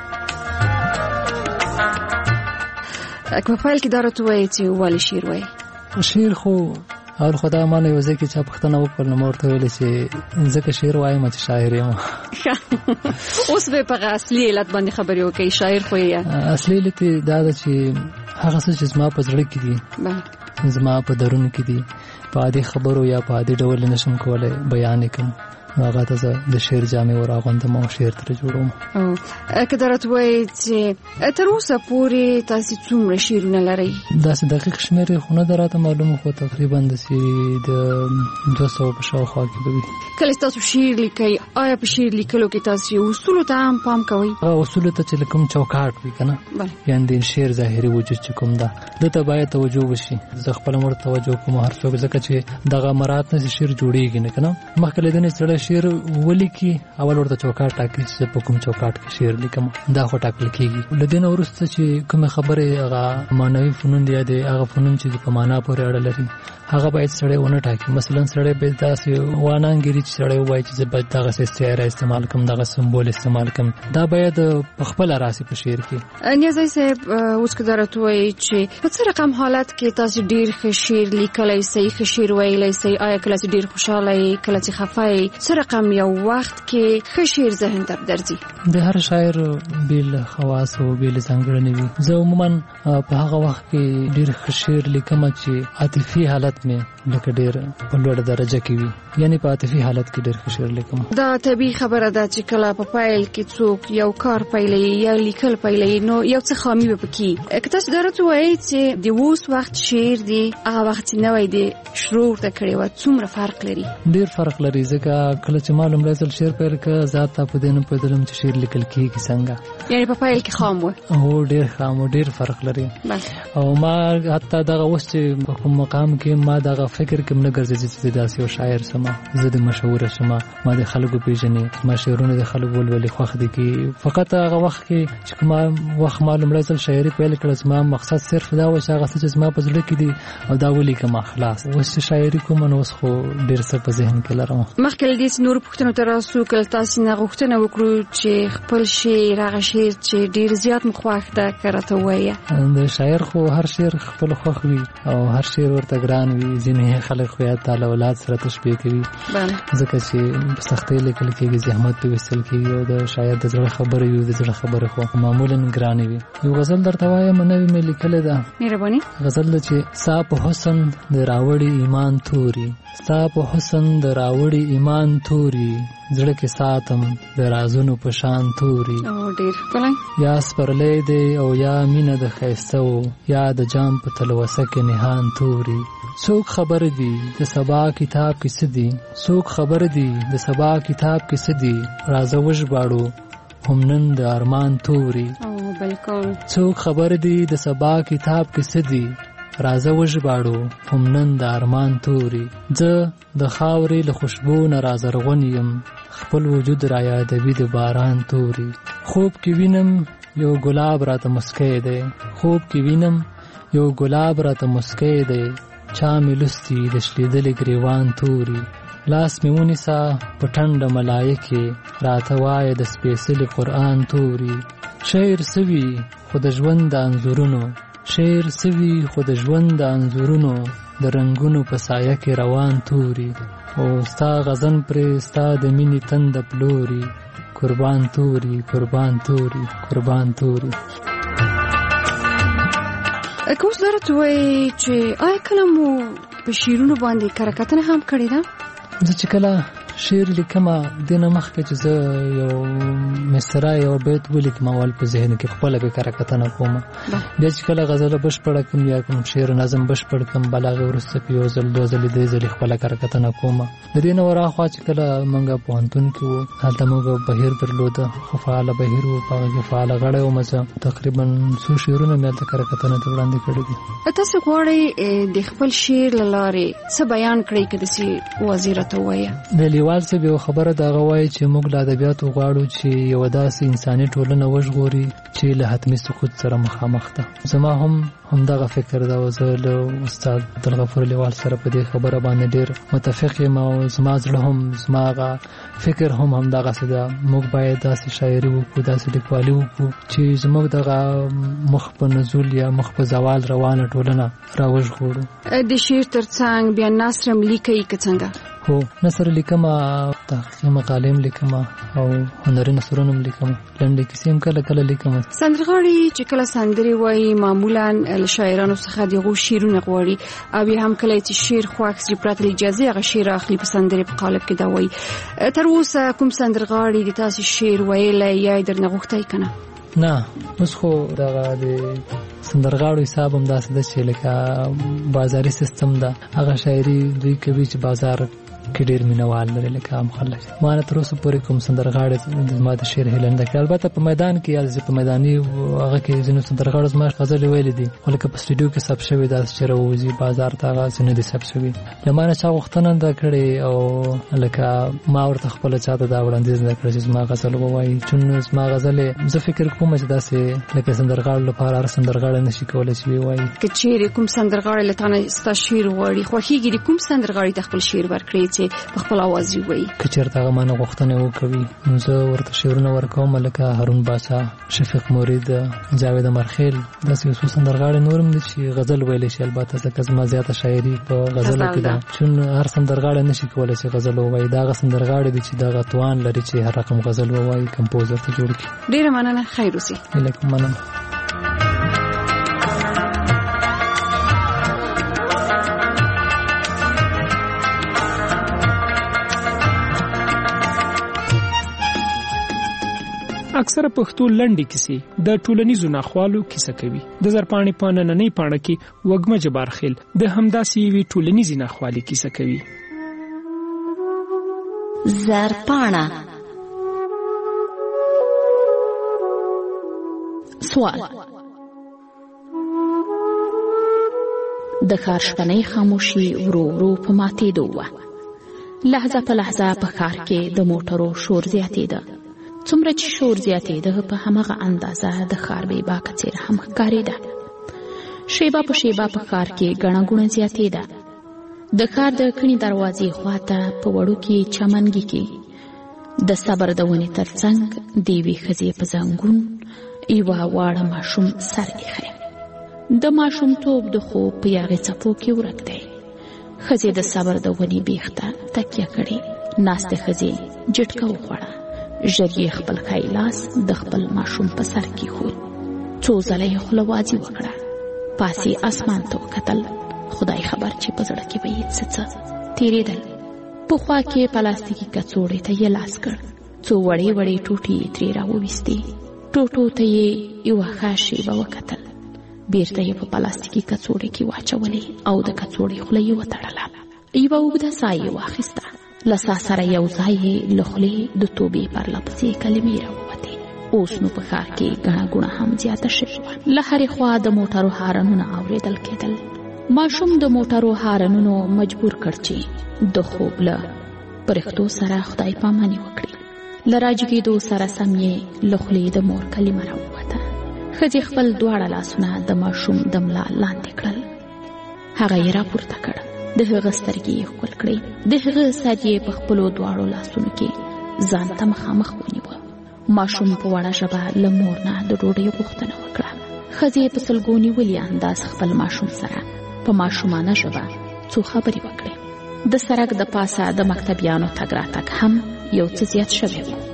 اکبر کې دا راته وایي چې ولې شعر وایي؟ شعر خو اور خدا مانه یو ځکه چې پښتنه وکړ نو ورته ویل چې ځکه شعر وایم چې شاعر یم. اوس به په اصلي علت باندې خبرې وکړي. شاعر خو یې اصلي علت دا ده چې هغه څه چې زما په زړه کې دي زما په درون کې دي په عادي خبرو یا په عادي ډول نشم کولای بیان کړم نو هغه ته د شعر جامې وراغوندم او شعر ترې جوړوم. که درته وایي چې تر اوسه پورې تاسې څومره شعرونه لرئ؟ داسې دقیق شمېر یې خو نه ده راته معلومه خو تقریبا داسې د دوه سوه په شاوخوا کې به وي. کله چې تاسو شعر لیکئ آیا په شعر لیکلو کې تاسې اصولو ته هم پام کوئ؟ هغه اصولو ته چې کوم چوکاټ وي که نه یعنې د شعر ظاهري وجود چې کوم ده ده ته باید توجه وشي. زه خپله ورته توجه کوم هر څوک ځکه چې دغه مراعات نه شعر جوړېږي نه که نه مخکې له دې نه سړی شعر ولیکي اول ورته چوکاټ ټاکي چې په کوم چوکاټ کې شعر لیکم دا خو ټاکل کېږي. له دې نه وروسته چې کومې خبرې هغه معنوي فنون دی یا د هغه فنون چې په معنا پورې اړه لري هغه باید سړی ونه ټاکي. مثلا سړی باید داسې وانانګري چې سړی ووایي چې زه باید دغسې استعاره استعمال کړم دغه سمبول استعمال کړم دا باید په خپله راسي په شعر کې. نیازی صاحب اوس که درته ووایي چې په څه رقم حالت کې تاسې ډېر ښه شعر لیکلی سئ ښه شعر ویلی سئ آیا کله چې ډېر خوشحاله یې کله چې خفه یې څه رقم یو وخت کې ښه شعر ذهن ته درځي؟ د هر شاعر بیل خواص او بیل ځانګړنې وي. زه عموما په هغه وخت کې ډېر ښه شعر لیکم چې عاطفي حالت مې لکه ډېر په لوړه درجه کې وي یعنی په عاطفي حالت کې ډېر ښه شعر لیکم. دا طبیعي خبره ده چې کله په پیل کې څوک یو کار پیلوي یا لیکل پیلوي نو یو څه خامي به پکې که تاسو درته ووایئ چې د اوس وخت شعر دی هغه وخت چې نوی دی شروع ورته کړې وه څومره فرق لري؟ ډېر فرق لري ځکه کله چې ما لومړی ځل شعر پیل کړه زه حتی په دې نه پوهېدلم چې شعر لیکل کېږي څنګه یعنې په پیل کې خام و؟ هو ډېر خام و ډېر فرق لري او ما حتی دغه اوس چې په کوم مقام کې ما دغه فکر کې نه ګرځېدی چې داسې یو شاعر شمه زه د مشهوره شمه ما د خلکو پیژنې ما شعرونه د خلکو ولولي خوښ دي کې فقط هغه وخت کې چې کوم وخت ما لومړی ځل شاعري پیل کړه زما مقصد صرف دا و چې هغه څه چې زما په زړه کې دي او دا ولیکم خلاص. اوس چې شاعري کوم نو اوس خو ډېر څه په ذهن کې لرم. مخکې له دې چې نورو پوښتنو ته راسو کله تاسې نه غوښتنه وکړو چې خپل شعر هغه شعر چې ډېر زیات مو خوښ ده که راته ووایه؟ د شاعر خو هر شعر خپل خوښ وي او هر شعر ورته ګران وي. ځینې خلک خو یا تعالی اولاد سره تشبیه کوي ځکه چې په سختۍ لیکل کېږي زحمت پې ویستل کېږي او د شاعر د زړه خبرې وي د زړه خبرې خو معمولا ګرانې وي. یو غزل درته وایم نوې مې لیکلې ده مهرباني غزل ده چې ستا په حسن د راوړي ایمان توري ستا په حسن د راوړي ایمان توري زړه کې ساتم د رازونو په شان توري ډېر ښکلی یا سپرلی دی او یا مینه د ښایسته و یا د جام په تلوسه کې نهان توري څوک خبر دي د سبا کتاب کې څه دي څوک خبر دي د سبا کتاب کې څه دي راځه وژباړو هم نن د ارمان توري څوک خبر دي د سبا کتاب کې څه دي راځه وژباړو هم نن د ارمان توري زه د خاورې له خوشبو نه رازرغون یم خپل وجود را یادوي د باران توري خوب کې وینم یو ګلاب راته مسکی دی خوب کې وینم یو ګلاب راته مسکی دی چا مې لوستي د شلیدلې ګریوان توري لاس مې ونیسه په ټنډه ملایکې راته وایه د سپېڅلي قرآن توري شعر سوي خو د ژوند د انځورونو شعر سوي خو د ژوند د انځورونو د رنګونو په سایه کې روان توري او ستا غزن پرې ستا د مینې تنده پلوري قربان توري قربان توري قربان توري. که اوس درته ووایي چې آیا کله مو په شعرونو باندې کره کتنه هم کړې ده؟ زه چې کله شعر لیکم د نه مخکې چې زه یو مصرع یو بیت ولیکم اول په ذهن کې خپل به کارکتنه کوم بیا چې کله غزل بشپړ کوم یا کوم شعر نظم بشپړ کوم بلاغه ورسته په یو ځل دوه ځل درې ځل خپل کارکتنه کوم د دې نه وراخوا چې کله منګه پوهنتون کې هلته موږ بهیر درلود خو فعال بهیر او په فعال غړې او مزه تقریبا څو شعرونه مې هلته کارکتنه ته وړاندې کړې دي. تاسو غواړئ د خپل شعر لاره څه بیان کړئ کده سي وزیره ته وایي د لیوال څه به خبره دا غواړي چې موږ له ادبیاتو غواړو چې یو داسې انساني ټولنه وژغوري چې له حتمي سقوط سره مخامخ ده. زما هم همدغه فکر دا و، زه له استاد عبدالغفور لیوال سره په دې خبره باندې ډېر متفق یم او زما زړه هم زما هغه فکر هم همدغسې ده. موږ باید داسې شاعري وکړو، داسې لیکوالي وکړو چې زموږ دغه مخ په نزول یا مخ په زوال روانه ټولنه راوژغورو. د شعر ترڅنګ بیا نثر هم لیکئ که څنګه؟ هو نثر لیکم، تحقیقي مقالې هم لیکم او هنري نثرونه هم لیکم، لنډې کیسې هم کله کله لیکم. سندرغاړي چې کله سندرې وایي معمولا له شاعرانو څخه دغه شعرونه غواړي او بیا هم کله چې شعر خوښ شي پرته له اجازې هغه شعر اخلي په سندرې په قالب کې دا وایي. تر اوسه کوم سندرغاړي د تاسو شعر ویلی یا یې درنه غوښتی که نه؟ نه، اوس خو دغه د سندرغاړو حساب هم داسې ده چې لکه بازاري سیستم ده، هغه شاعري دوی کوي چې بازار کې ډېر مینوال لري لکه عام خلک. ما نه تر اوسه پورې کوم سندرغاړی زما د شعر هیله نه کړې. البته په میدان کې یا زه په میداني هغه کې ځینو سندرغاړو زما غزلې ویلې دي، خو لکه په سټوډیو کې ثبت شوي داسې چې راوځي بازار ته هغه نه دي ثبت شوي. له ما نه چا غوښتنه ده کړې او لکه ما ورته خپله چا ته دا وړاندیز نه کړی چې زما غزل ووایي، چون زما غزلې زه فکر کوم چې داسې لکه سندرغاړو لپاره هر سندرغاړی نشي کولی چې ووایي. که چیرې کوم سندرغاړی له تا نه ستا شعر غواړي، خوښېږي د کوم سندرغاړي ته خپل شعر ورکړې چې په خپل اواز یې وایي؟ که چېرته هغه ما نه غوښتنه وکوي نو زه ورته شعرونه ورکوم، لکه هارون باچا، شفیق مرید، جاوید امرخیل، داسې یو څو سندرغاړي نور هم دي چې غزل ویلی شي. البته ځکه زما زیاته شاعري په غزلو کې ده، چون هر سندرغاړی نشي کولی چې غزل ووایي. دا هغه سندرغاړي دي چې دغه توان لري چې هر رقم غزل ووایي، کمپوزر ته جوړ کړي. ډېره مننه، خیر اوسئ. لکه مننه. اکثره پښتو لنډې کیسې د ټولنیزو ناخوالو کیسه کوي. د زرپاڼې په نننۍ پاڼه کې وږمه جبارخیل د همداسې یوې ټولنیزې ناخوالې کیسه کوي. زرپاڼه. سوال: د ښار شپنۍ خاموشي ورو ورو په ماتېدو وه. لحظه په لحظه په ښار کې د موټرو شور زیاتېده. څومره چې شور زیاتېده په همغه اندازه د ښار بې باکه څېره هم ښکارېده. شیبه په شیبه په ښار کې ګڼه ګوڼه زیاتېده. د ښار د کڼې دروازې خواته په وړوکي چمنګي کې د صبر د ونې تر څنګ د یوې ښځې په زنګون یوه واړه ماشوم سر ایښی. د ماشومتوب د خوب په یاغې څپو کې ورک دی. ښځې د صبر د ونې بیخ ته تکیه کړې. ناستې ښځې جټکه وخوړه. ژر یې خپل ښی لاس د خپل ماشوم په سر کېښود. څو ځله یې خوله وازي وکړه. پاسې اسمان ته وکتل. خدای خبر چې په زړه کې به یې څه څه تېرېدل. په خوا کې پلاستیکي کڅوړې ته یې لاس کړ. څو وړې وړې ټوټې یې ترې راوویستې. ټوټو ته یې یوه ښه شیبه وکتل. بیرته یې په پلاستیکي کڅوړې کې واچولې او د کڅوړې خوله یې وتړله. یوه اوږده ساه یې واخیسته. له ساه سره یو ځای یې له خولې د توبې پرله پسې کلمې راووتې. اوس نو په ښار کې ګڼه ګوڼه هم زیاته شوې وه. له هرې خوا د موټرو هارنونه اورېدل کېدل. ماشوم د موټرو هارنونو مجبور کړ چې د خوب له پرښتو سره خدای پاماني وکړي. له راجګېدو سره سم یې له خولې د مور کلمه راووته. ښځې خپل دواړه لاسونه د ماشوم د ملا لاندې کړل. هغه یې راپورته کړ. د هغه سترګې یې ښکل کړې. د هغه سر یې په خپلو دواړو لاسونو کې ځان ته مخامخ ونیوه. ماشوم په وړه ژبه له مور نه د ډوډۍ غوښتنه وکړه. ښځې په سلګو نیولي انداز خپل ماشوم سره په ماشومانه ژبه څو خبرې وکړې. د سړک د پاسه د مکتبیانو تګ راتګ هم یو څه زیات شوی و.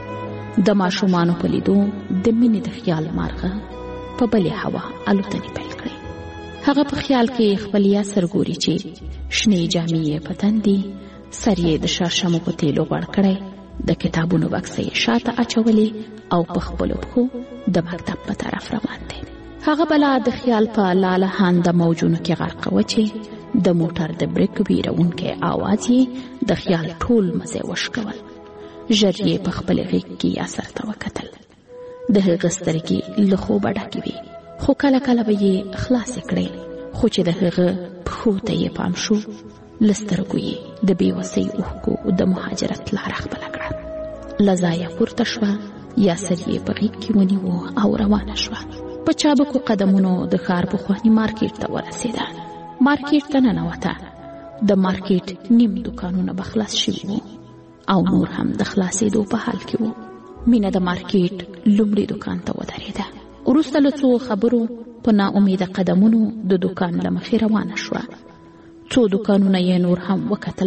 د ماشومانو په لیدو د مینې د خیال مارغه په بلې هوا الوتنې پیل کړې. هغه په خیال کې خپل یاسر ګوري چې شنې جامې یې په تن دي، سر یې د شړشمو په تیلو غوړ کړی، د کتابونو بکسه یې شاته اچولې او په خپلو پښو د مکتب په طرف روان دی. هغه بلا د خیال په لالهانده موجونو کې غرقه وه چې د موټر د بریک ویرونکی آواز یې د خیال ټول مزه وشکول. ژر یې په خپلې غېږ کې یاسر ته وکتل. د هغه سترګې له خوبه ډکې وې، خو کله کله به یې خلاصې کړې، خو چې د هغه پښو ته یې پام شو، له سترګو یې د بېوسۍ اوښکو د مهاجرت لاره خپله کړه. له ځایه پورته شوه، یاسر یې په غېږ کې ونیو او روانه شوه. په چابکو قدمونو د ښار پخواني مارکېټ ته ورسېده. مارکېټ ته ننوته. د مارکېټ نیم دوکانونه به خلاص شوي وو او نور هم د خلاصېدو په حال کې وو. مینه د مارکېټ لومړي دوکان ته ودرېده. وروسته له څو خبرو په ناامیده قدمونو د دوکان له مخې روانه شوه. څو دوکانونه یې نور هم وکتل،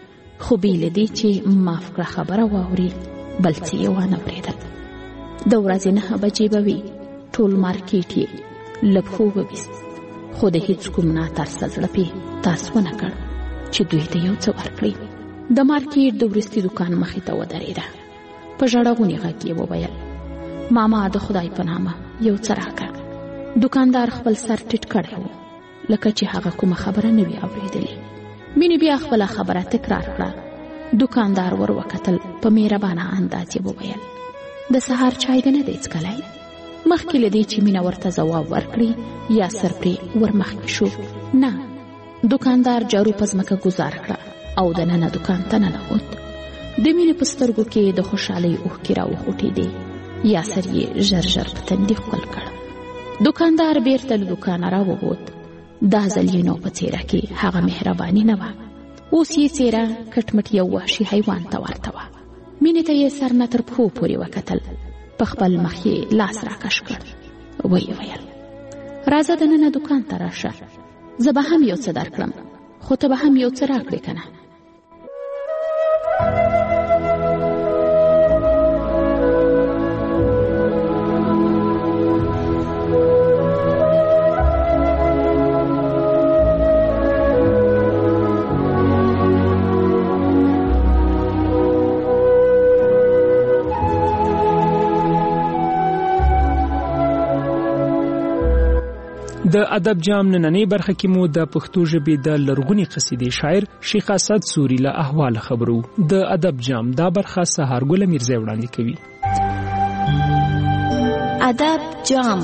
خو بې له دې چې معاف کړه خبره واوري بل څه یې وانه اورېدل. د ورځې نهه بجې به وي. ټول مارکېټ یې له پښو وویست، خو د هیڅ کوم ناترسه زړه پې تاس ونه کړ چې دوی ته یو څه ورکړي. د مارکېټ د وروستي دوکان مخې ته ودرېده. په ژړغوني غږ یې وویل، ماما د خدای په نامه یو څه راکړه. دوکاندار خپل سر ټیټ کړی و، لکه چې هغه کومه خبره نه وي اورېدلې. مینې بیا خپله خبره تکرار کړه. دوکاندار ور وکتل. په مهربانه انداز یې وویل، د سهار چای دې نه دی څښلی؟ مخکې له دې چې مینه ورته ځواب ورکړي، یاسر پرې ورمخکې شو. نه. دوکاندار جارو په ځمکه ګزار کړه او دننه دوکان ته ننوت. د مینې په سترګو کې د خوشحالۍ اوښکې راوخوټېدې. یاسر یې ژر ژر په تندي ښکل کړ. دوکاندار بیرته له دوکانه راووت. دا ځل یې نو په څېره کې هغه مهرباني نه وه. اوس یې څېره کټمټ یو وحشي حیوان ته ورته وه. مینې ته یې سر نه تر پښو پورې وکتل. په خپل مخ یې لاس راکش کړ. ویې ویل، راځه دننه دوکان ته راشه، زه به هم یو څه درکړم، خو ته به هم یو څه راکړې که نه؟ د ادب جام نننۍ برخه کې مو د پښتو ژبې د لرغونی قصیدې شاعر شیخ اسد سوري له احوال خبرو. د ادب جام دا برخه سهارګل میرزا وړاندې کوي. ادب جام.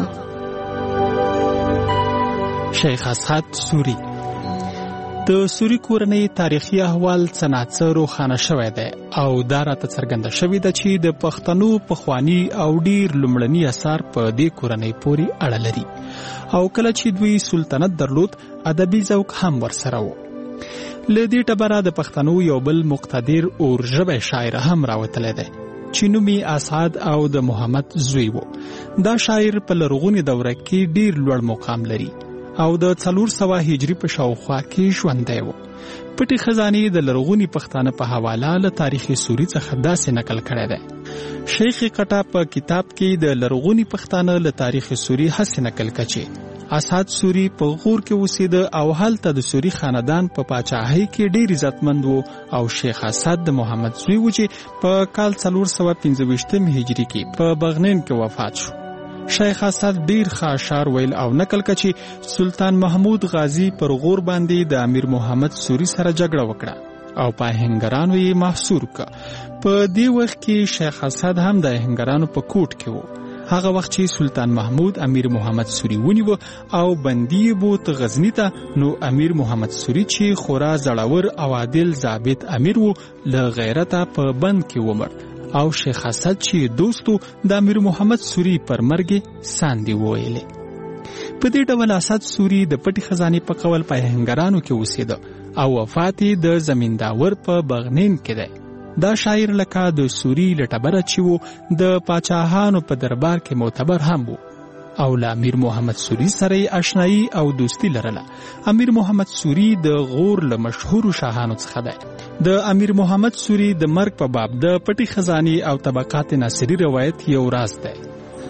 شیخ اسد سوري د سوري کورنۍ تاریخي احوال څه ناڅه روښانه شوی دی او دا راته څرګنده شوې ده چې د پښتنو پخواني او ډیر لومړني اثار په دې کورنۍ پورې اړه لري او کله چې دوی سلطنت درلود ادبي ذوق هم ورسره و. له دې ټبره د پښتنو یو بل مقتدر اورژبی شاعر هم راوتلی دی چې نوم یې اسعد او د محمد زوی و. دا شاعر په لرغونې دوره کې ډیر لوړ مقام لري او د څلور سوه هجري په شاوخوا کې ژوندی و. پټې خزانې د لرغوني پښتانه په حواله له تاریخ سوري څخه داسې نقل کړی دی. شیخ قټا په کتاب کې د لرغوني پښتانه له تاریخ سوري هسې نقل کچې اسعد سوري په غور کې اوسېده او هلته د سوري خاندان په پاچاهۍ کې ډېر عزتمند و او شیخ اسد د محمد زوی و چې په کال څلور سوه پنځه ویشتم هجري کې په بغنین کې وفات شو. شیخ اسد ډیر ښه اشعار ویل او نقل کچې سلطان محمود غازی پر غور باندې د امیر محمد سوري سره جګړه وکړه او په هنګرانو یې محصور کړ. په دې وخت کې شیخ اسد هم د هنګرانو په کوټ کې و. هغه وخت چې سلطان محمود امیر محمد سوري ونیو او بندي یې بوت غزني ته، نو امیر محمد سوري چې خورا زړور او عادل ضابط امیر و له غیرته په بند کې ومړ او شیخ اسد چې دوستو د امیر محمد سوري پر مرګ ساندې وویلې. په دې ډول اسد سوري د پټي خزانې په قول په هنګرانو کې اوسېده او وفات یې د زمینداور په بغنین کې دی. دا شاعر لکه د سوري له ټبره چې و د پاچاهانو په دربار کې معتبر هم و او له امیر محمد سوري سره یې اشنایي او دوستی لرله. امیر محمد سوري د غور له مشهورو شاهانو څخه دی. د امیر محمد سوري د مرګ په باب د پټي خزانې او طبقات ناصري روایت یو راز دی.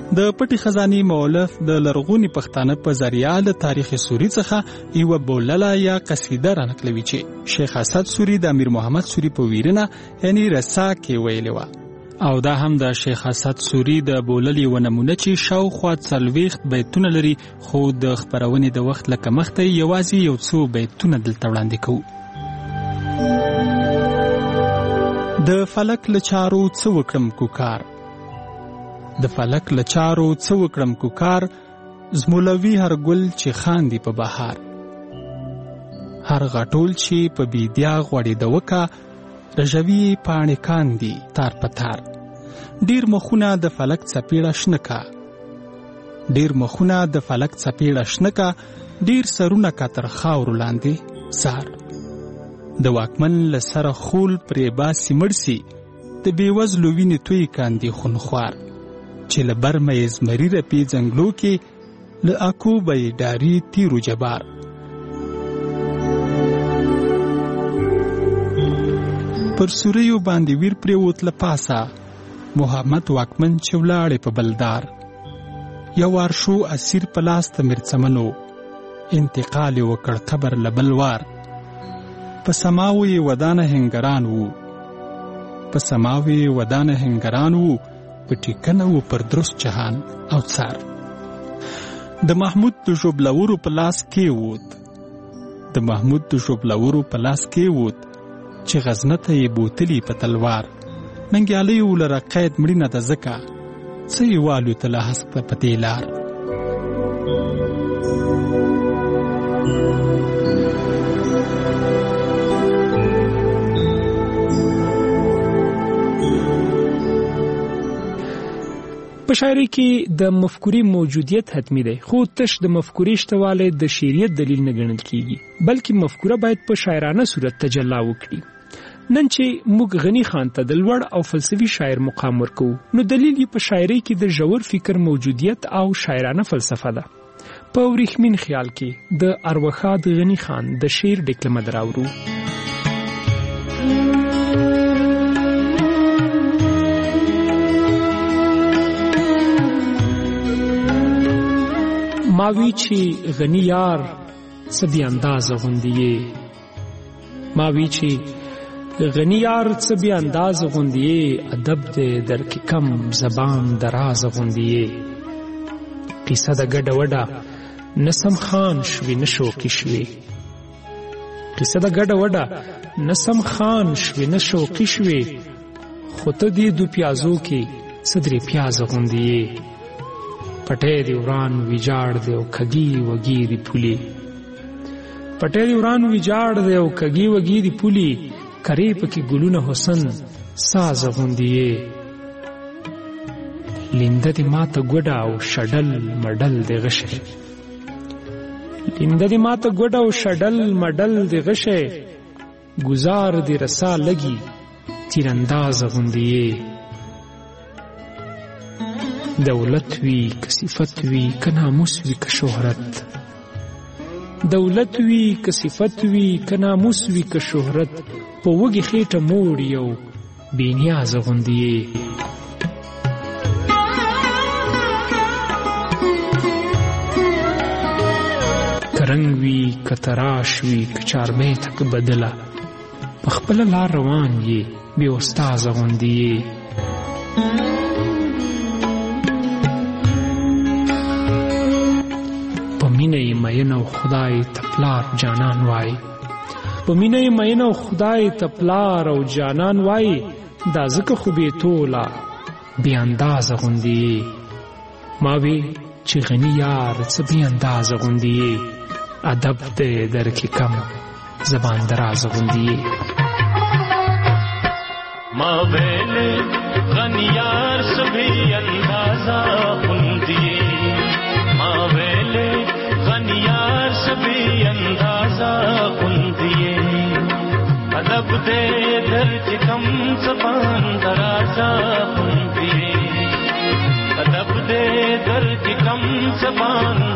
د پټي خزاني مؤلف د لرغوني پښتانه په ذریعہ له تاریخ سوری څخه یو بولله یا قصیده را نقلوي چې شیخ اسد سوری د امیر محمد سوری په ویرنه یعنی رسا کې ویلې و، او دا هم د شیخ اسد سوری د بوللې و نمونه چې شاوخوا څلوېښت بیتونه لري، خو د خپرونې د وخت له کمښته یوازې یو څو بیتونه دلته وړاندې کوو. د فلک له چارو څه وکړم کوکار، د فلک له چارو څه وکړم کوکار، زمولوي هر ګل چې خاندي په بهار، هر غټول چې په بیدیا غوړېده وکه، رژوي پاڼې کاندي تار په تار، ډیر مخونه د فلک څپېړه شنه کا، ډیر مخونه د فلک څپېړه شنه کا، ډیر سرونه کا تر خاورو لاندې سار، د واکمن له سره خول پرې باسي مړسي، د بېوزلو وینې توی کاندي خونخوار، چې له برمه یې زمري رپي ځنګلو کې، له اکو به یې ډاري تیرو جبار. پر سوریو باندې ویر پرېوت له پاسه، محمد واکمن چې ولاړې په بلدار، یو وار شو اسیر په لاس ته مرڅمنو، انتقال یې وکړ قبر له بل وار، په سماو یې ودانه هنګران وو، په سماو یې ودانه هنګران وو، په ټیکنه وو پر درست جهان او څار. د محمود د ژوبلورو په لاس کې ووت، د محمود د ژوبلورو په لاس کې ووت، چې غزنه ته یې بوتلي په تلوار، ننګیالی ولره قید مړینه ده ځکه، څه یې والوتله هسکه په دې لار. په شاعرۍ کې د مفکورې موجودیت حتمی دی، خو تش د مفکورې شتوالی د شعریت دلیل نه ګڼل کیږي، بلکې مفکوره باید په شاعرانه صورت تجلا وکړي. نن چې موږ غنی خان ته د لوړ او فلسفي شاعر مقام ورکوو، نو دلیل یې په شاعرۍ کې د ژور فکر موجودیت او شاعرانه فلسفه ده. په وریښمین خیال کې د ارواښاد غنی خان د شعر ډکلمه دراوړو. ماوی چې غنی یار څه بی اندازه غوندې یې، ماوی چې غنی یار څه بی اندازه غوندې یې، ادب دې در کې کم زبان درازه غوندې یې، قصه د ګډه وډه نسم خان شوي نه شوقي شوي، قصه د ګډه وډه نسم خان شوي نه شوقي شوي، خو ته دې دو پیازو کې څه درې پیازه غوندې یې، پټې دی وران ویجاړ دی او کږي وږي دی پولي، پټې دی وران ویجاړ دی او کږي وږي دی پولي، کرې پکې ګلونه حسن ساز غوندې یې، لینده دی ماته ګوډه او شډل مډل دی غشی، لینده دی ماته ګوډه او شډل مډل دی غشی، گزار دی رسا لګي تیرانداز غوندې یې، دولت وی که صفت وی که ناموس وی که شهرت، دولت وی که صفت وی که ناموس وی که شهرت، په وږي خېټه موړ یو بې نیازه غوندې یې. که رنګ وي که تراش وي که چارمیته که بدله، په خپله لار روان یې بې استازه غوندې یې. مینه یې مینه او خدای ته پلار جانان وایي، په مینه یې مینه او خدای ته پلار او جانان وایي، دا ځکه خو بې توله بې اندازه غوندې یې. ما وی چې غني یار څه بې اندازه غوندې یې، ادب دې در کې کم زبان درازه غوندې یې. ما ویلې غني یار څه بې اندازه غوندې یې، ما ویلې غني یار څه بې اندازه غوندې یې، ادب دې در کې کم زبان درازه غوندې یې، ادب دې در کې کم زبان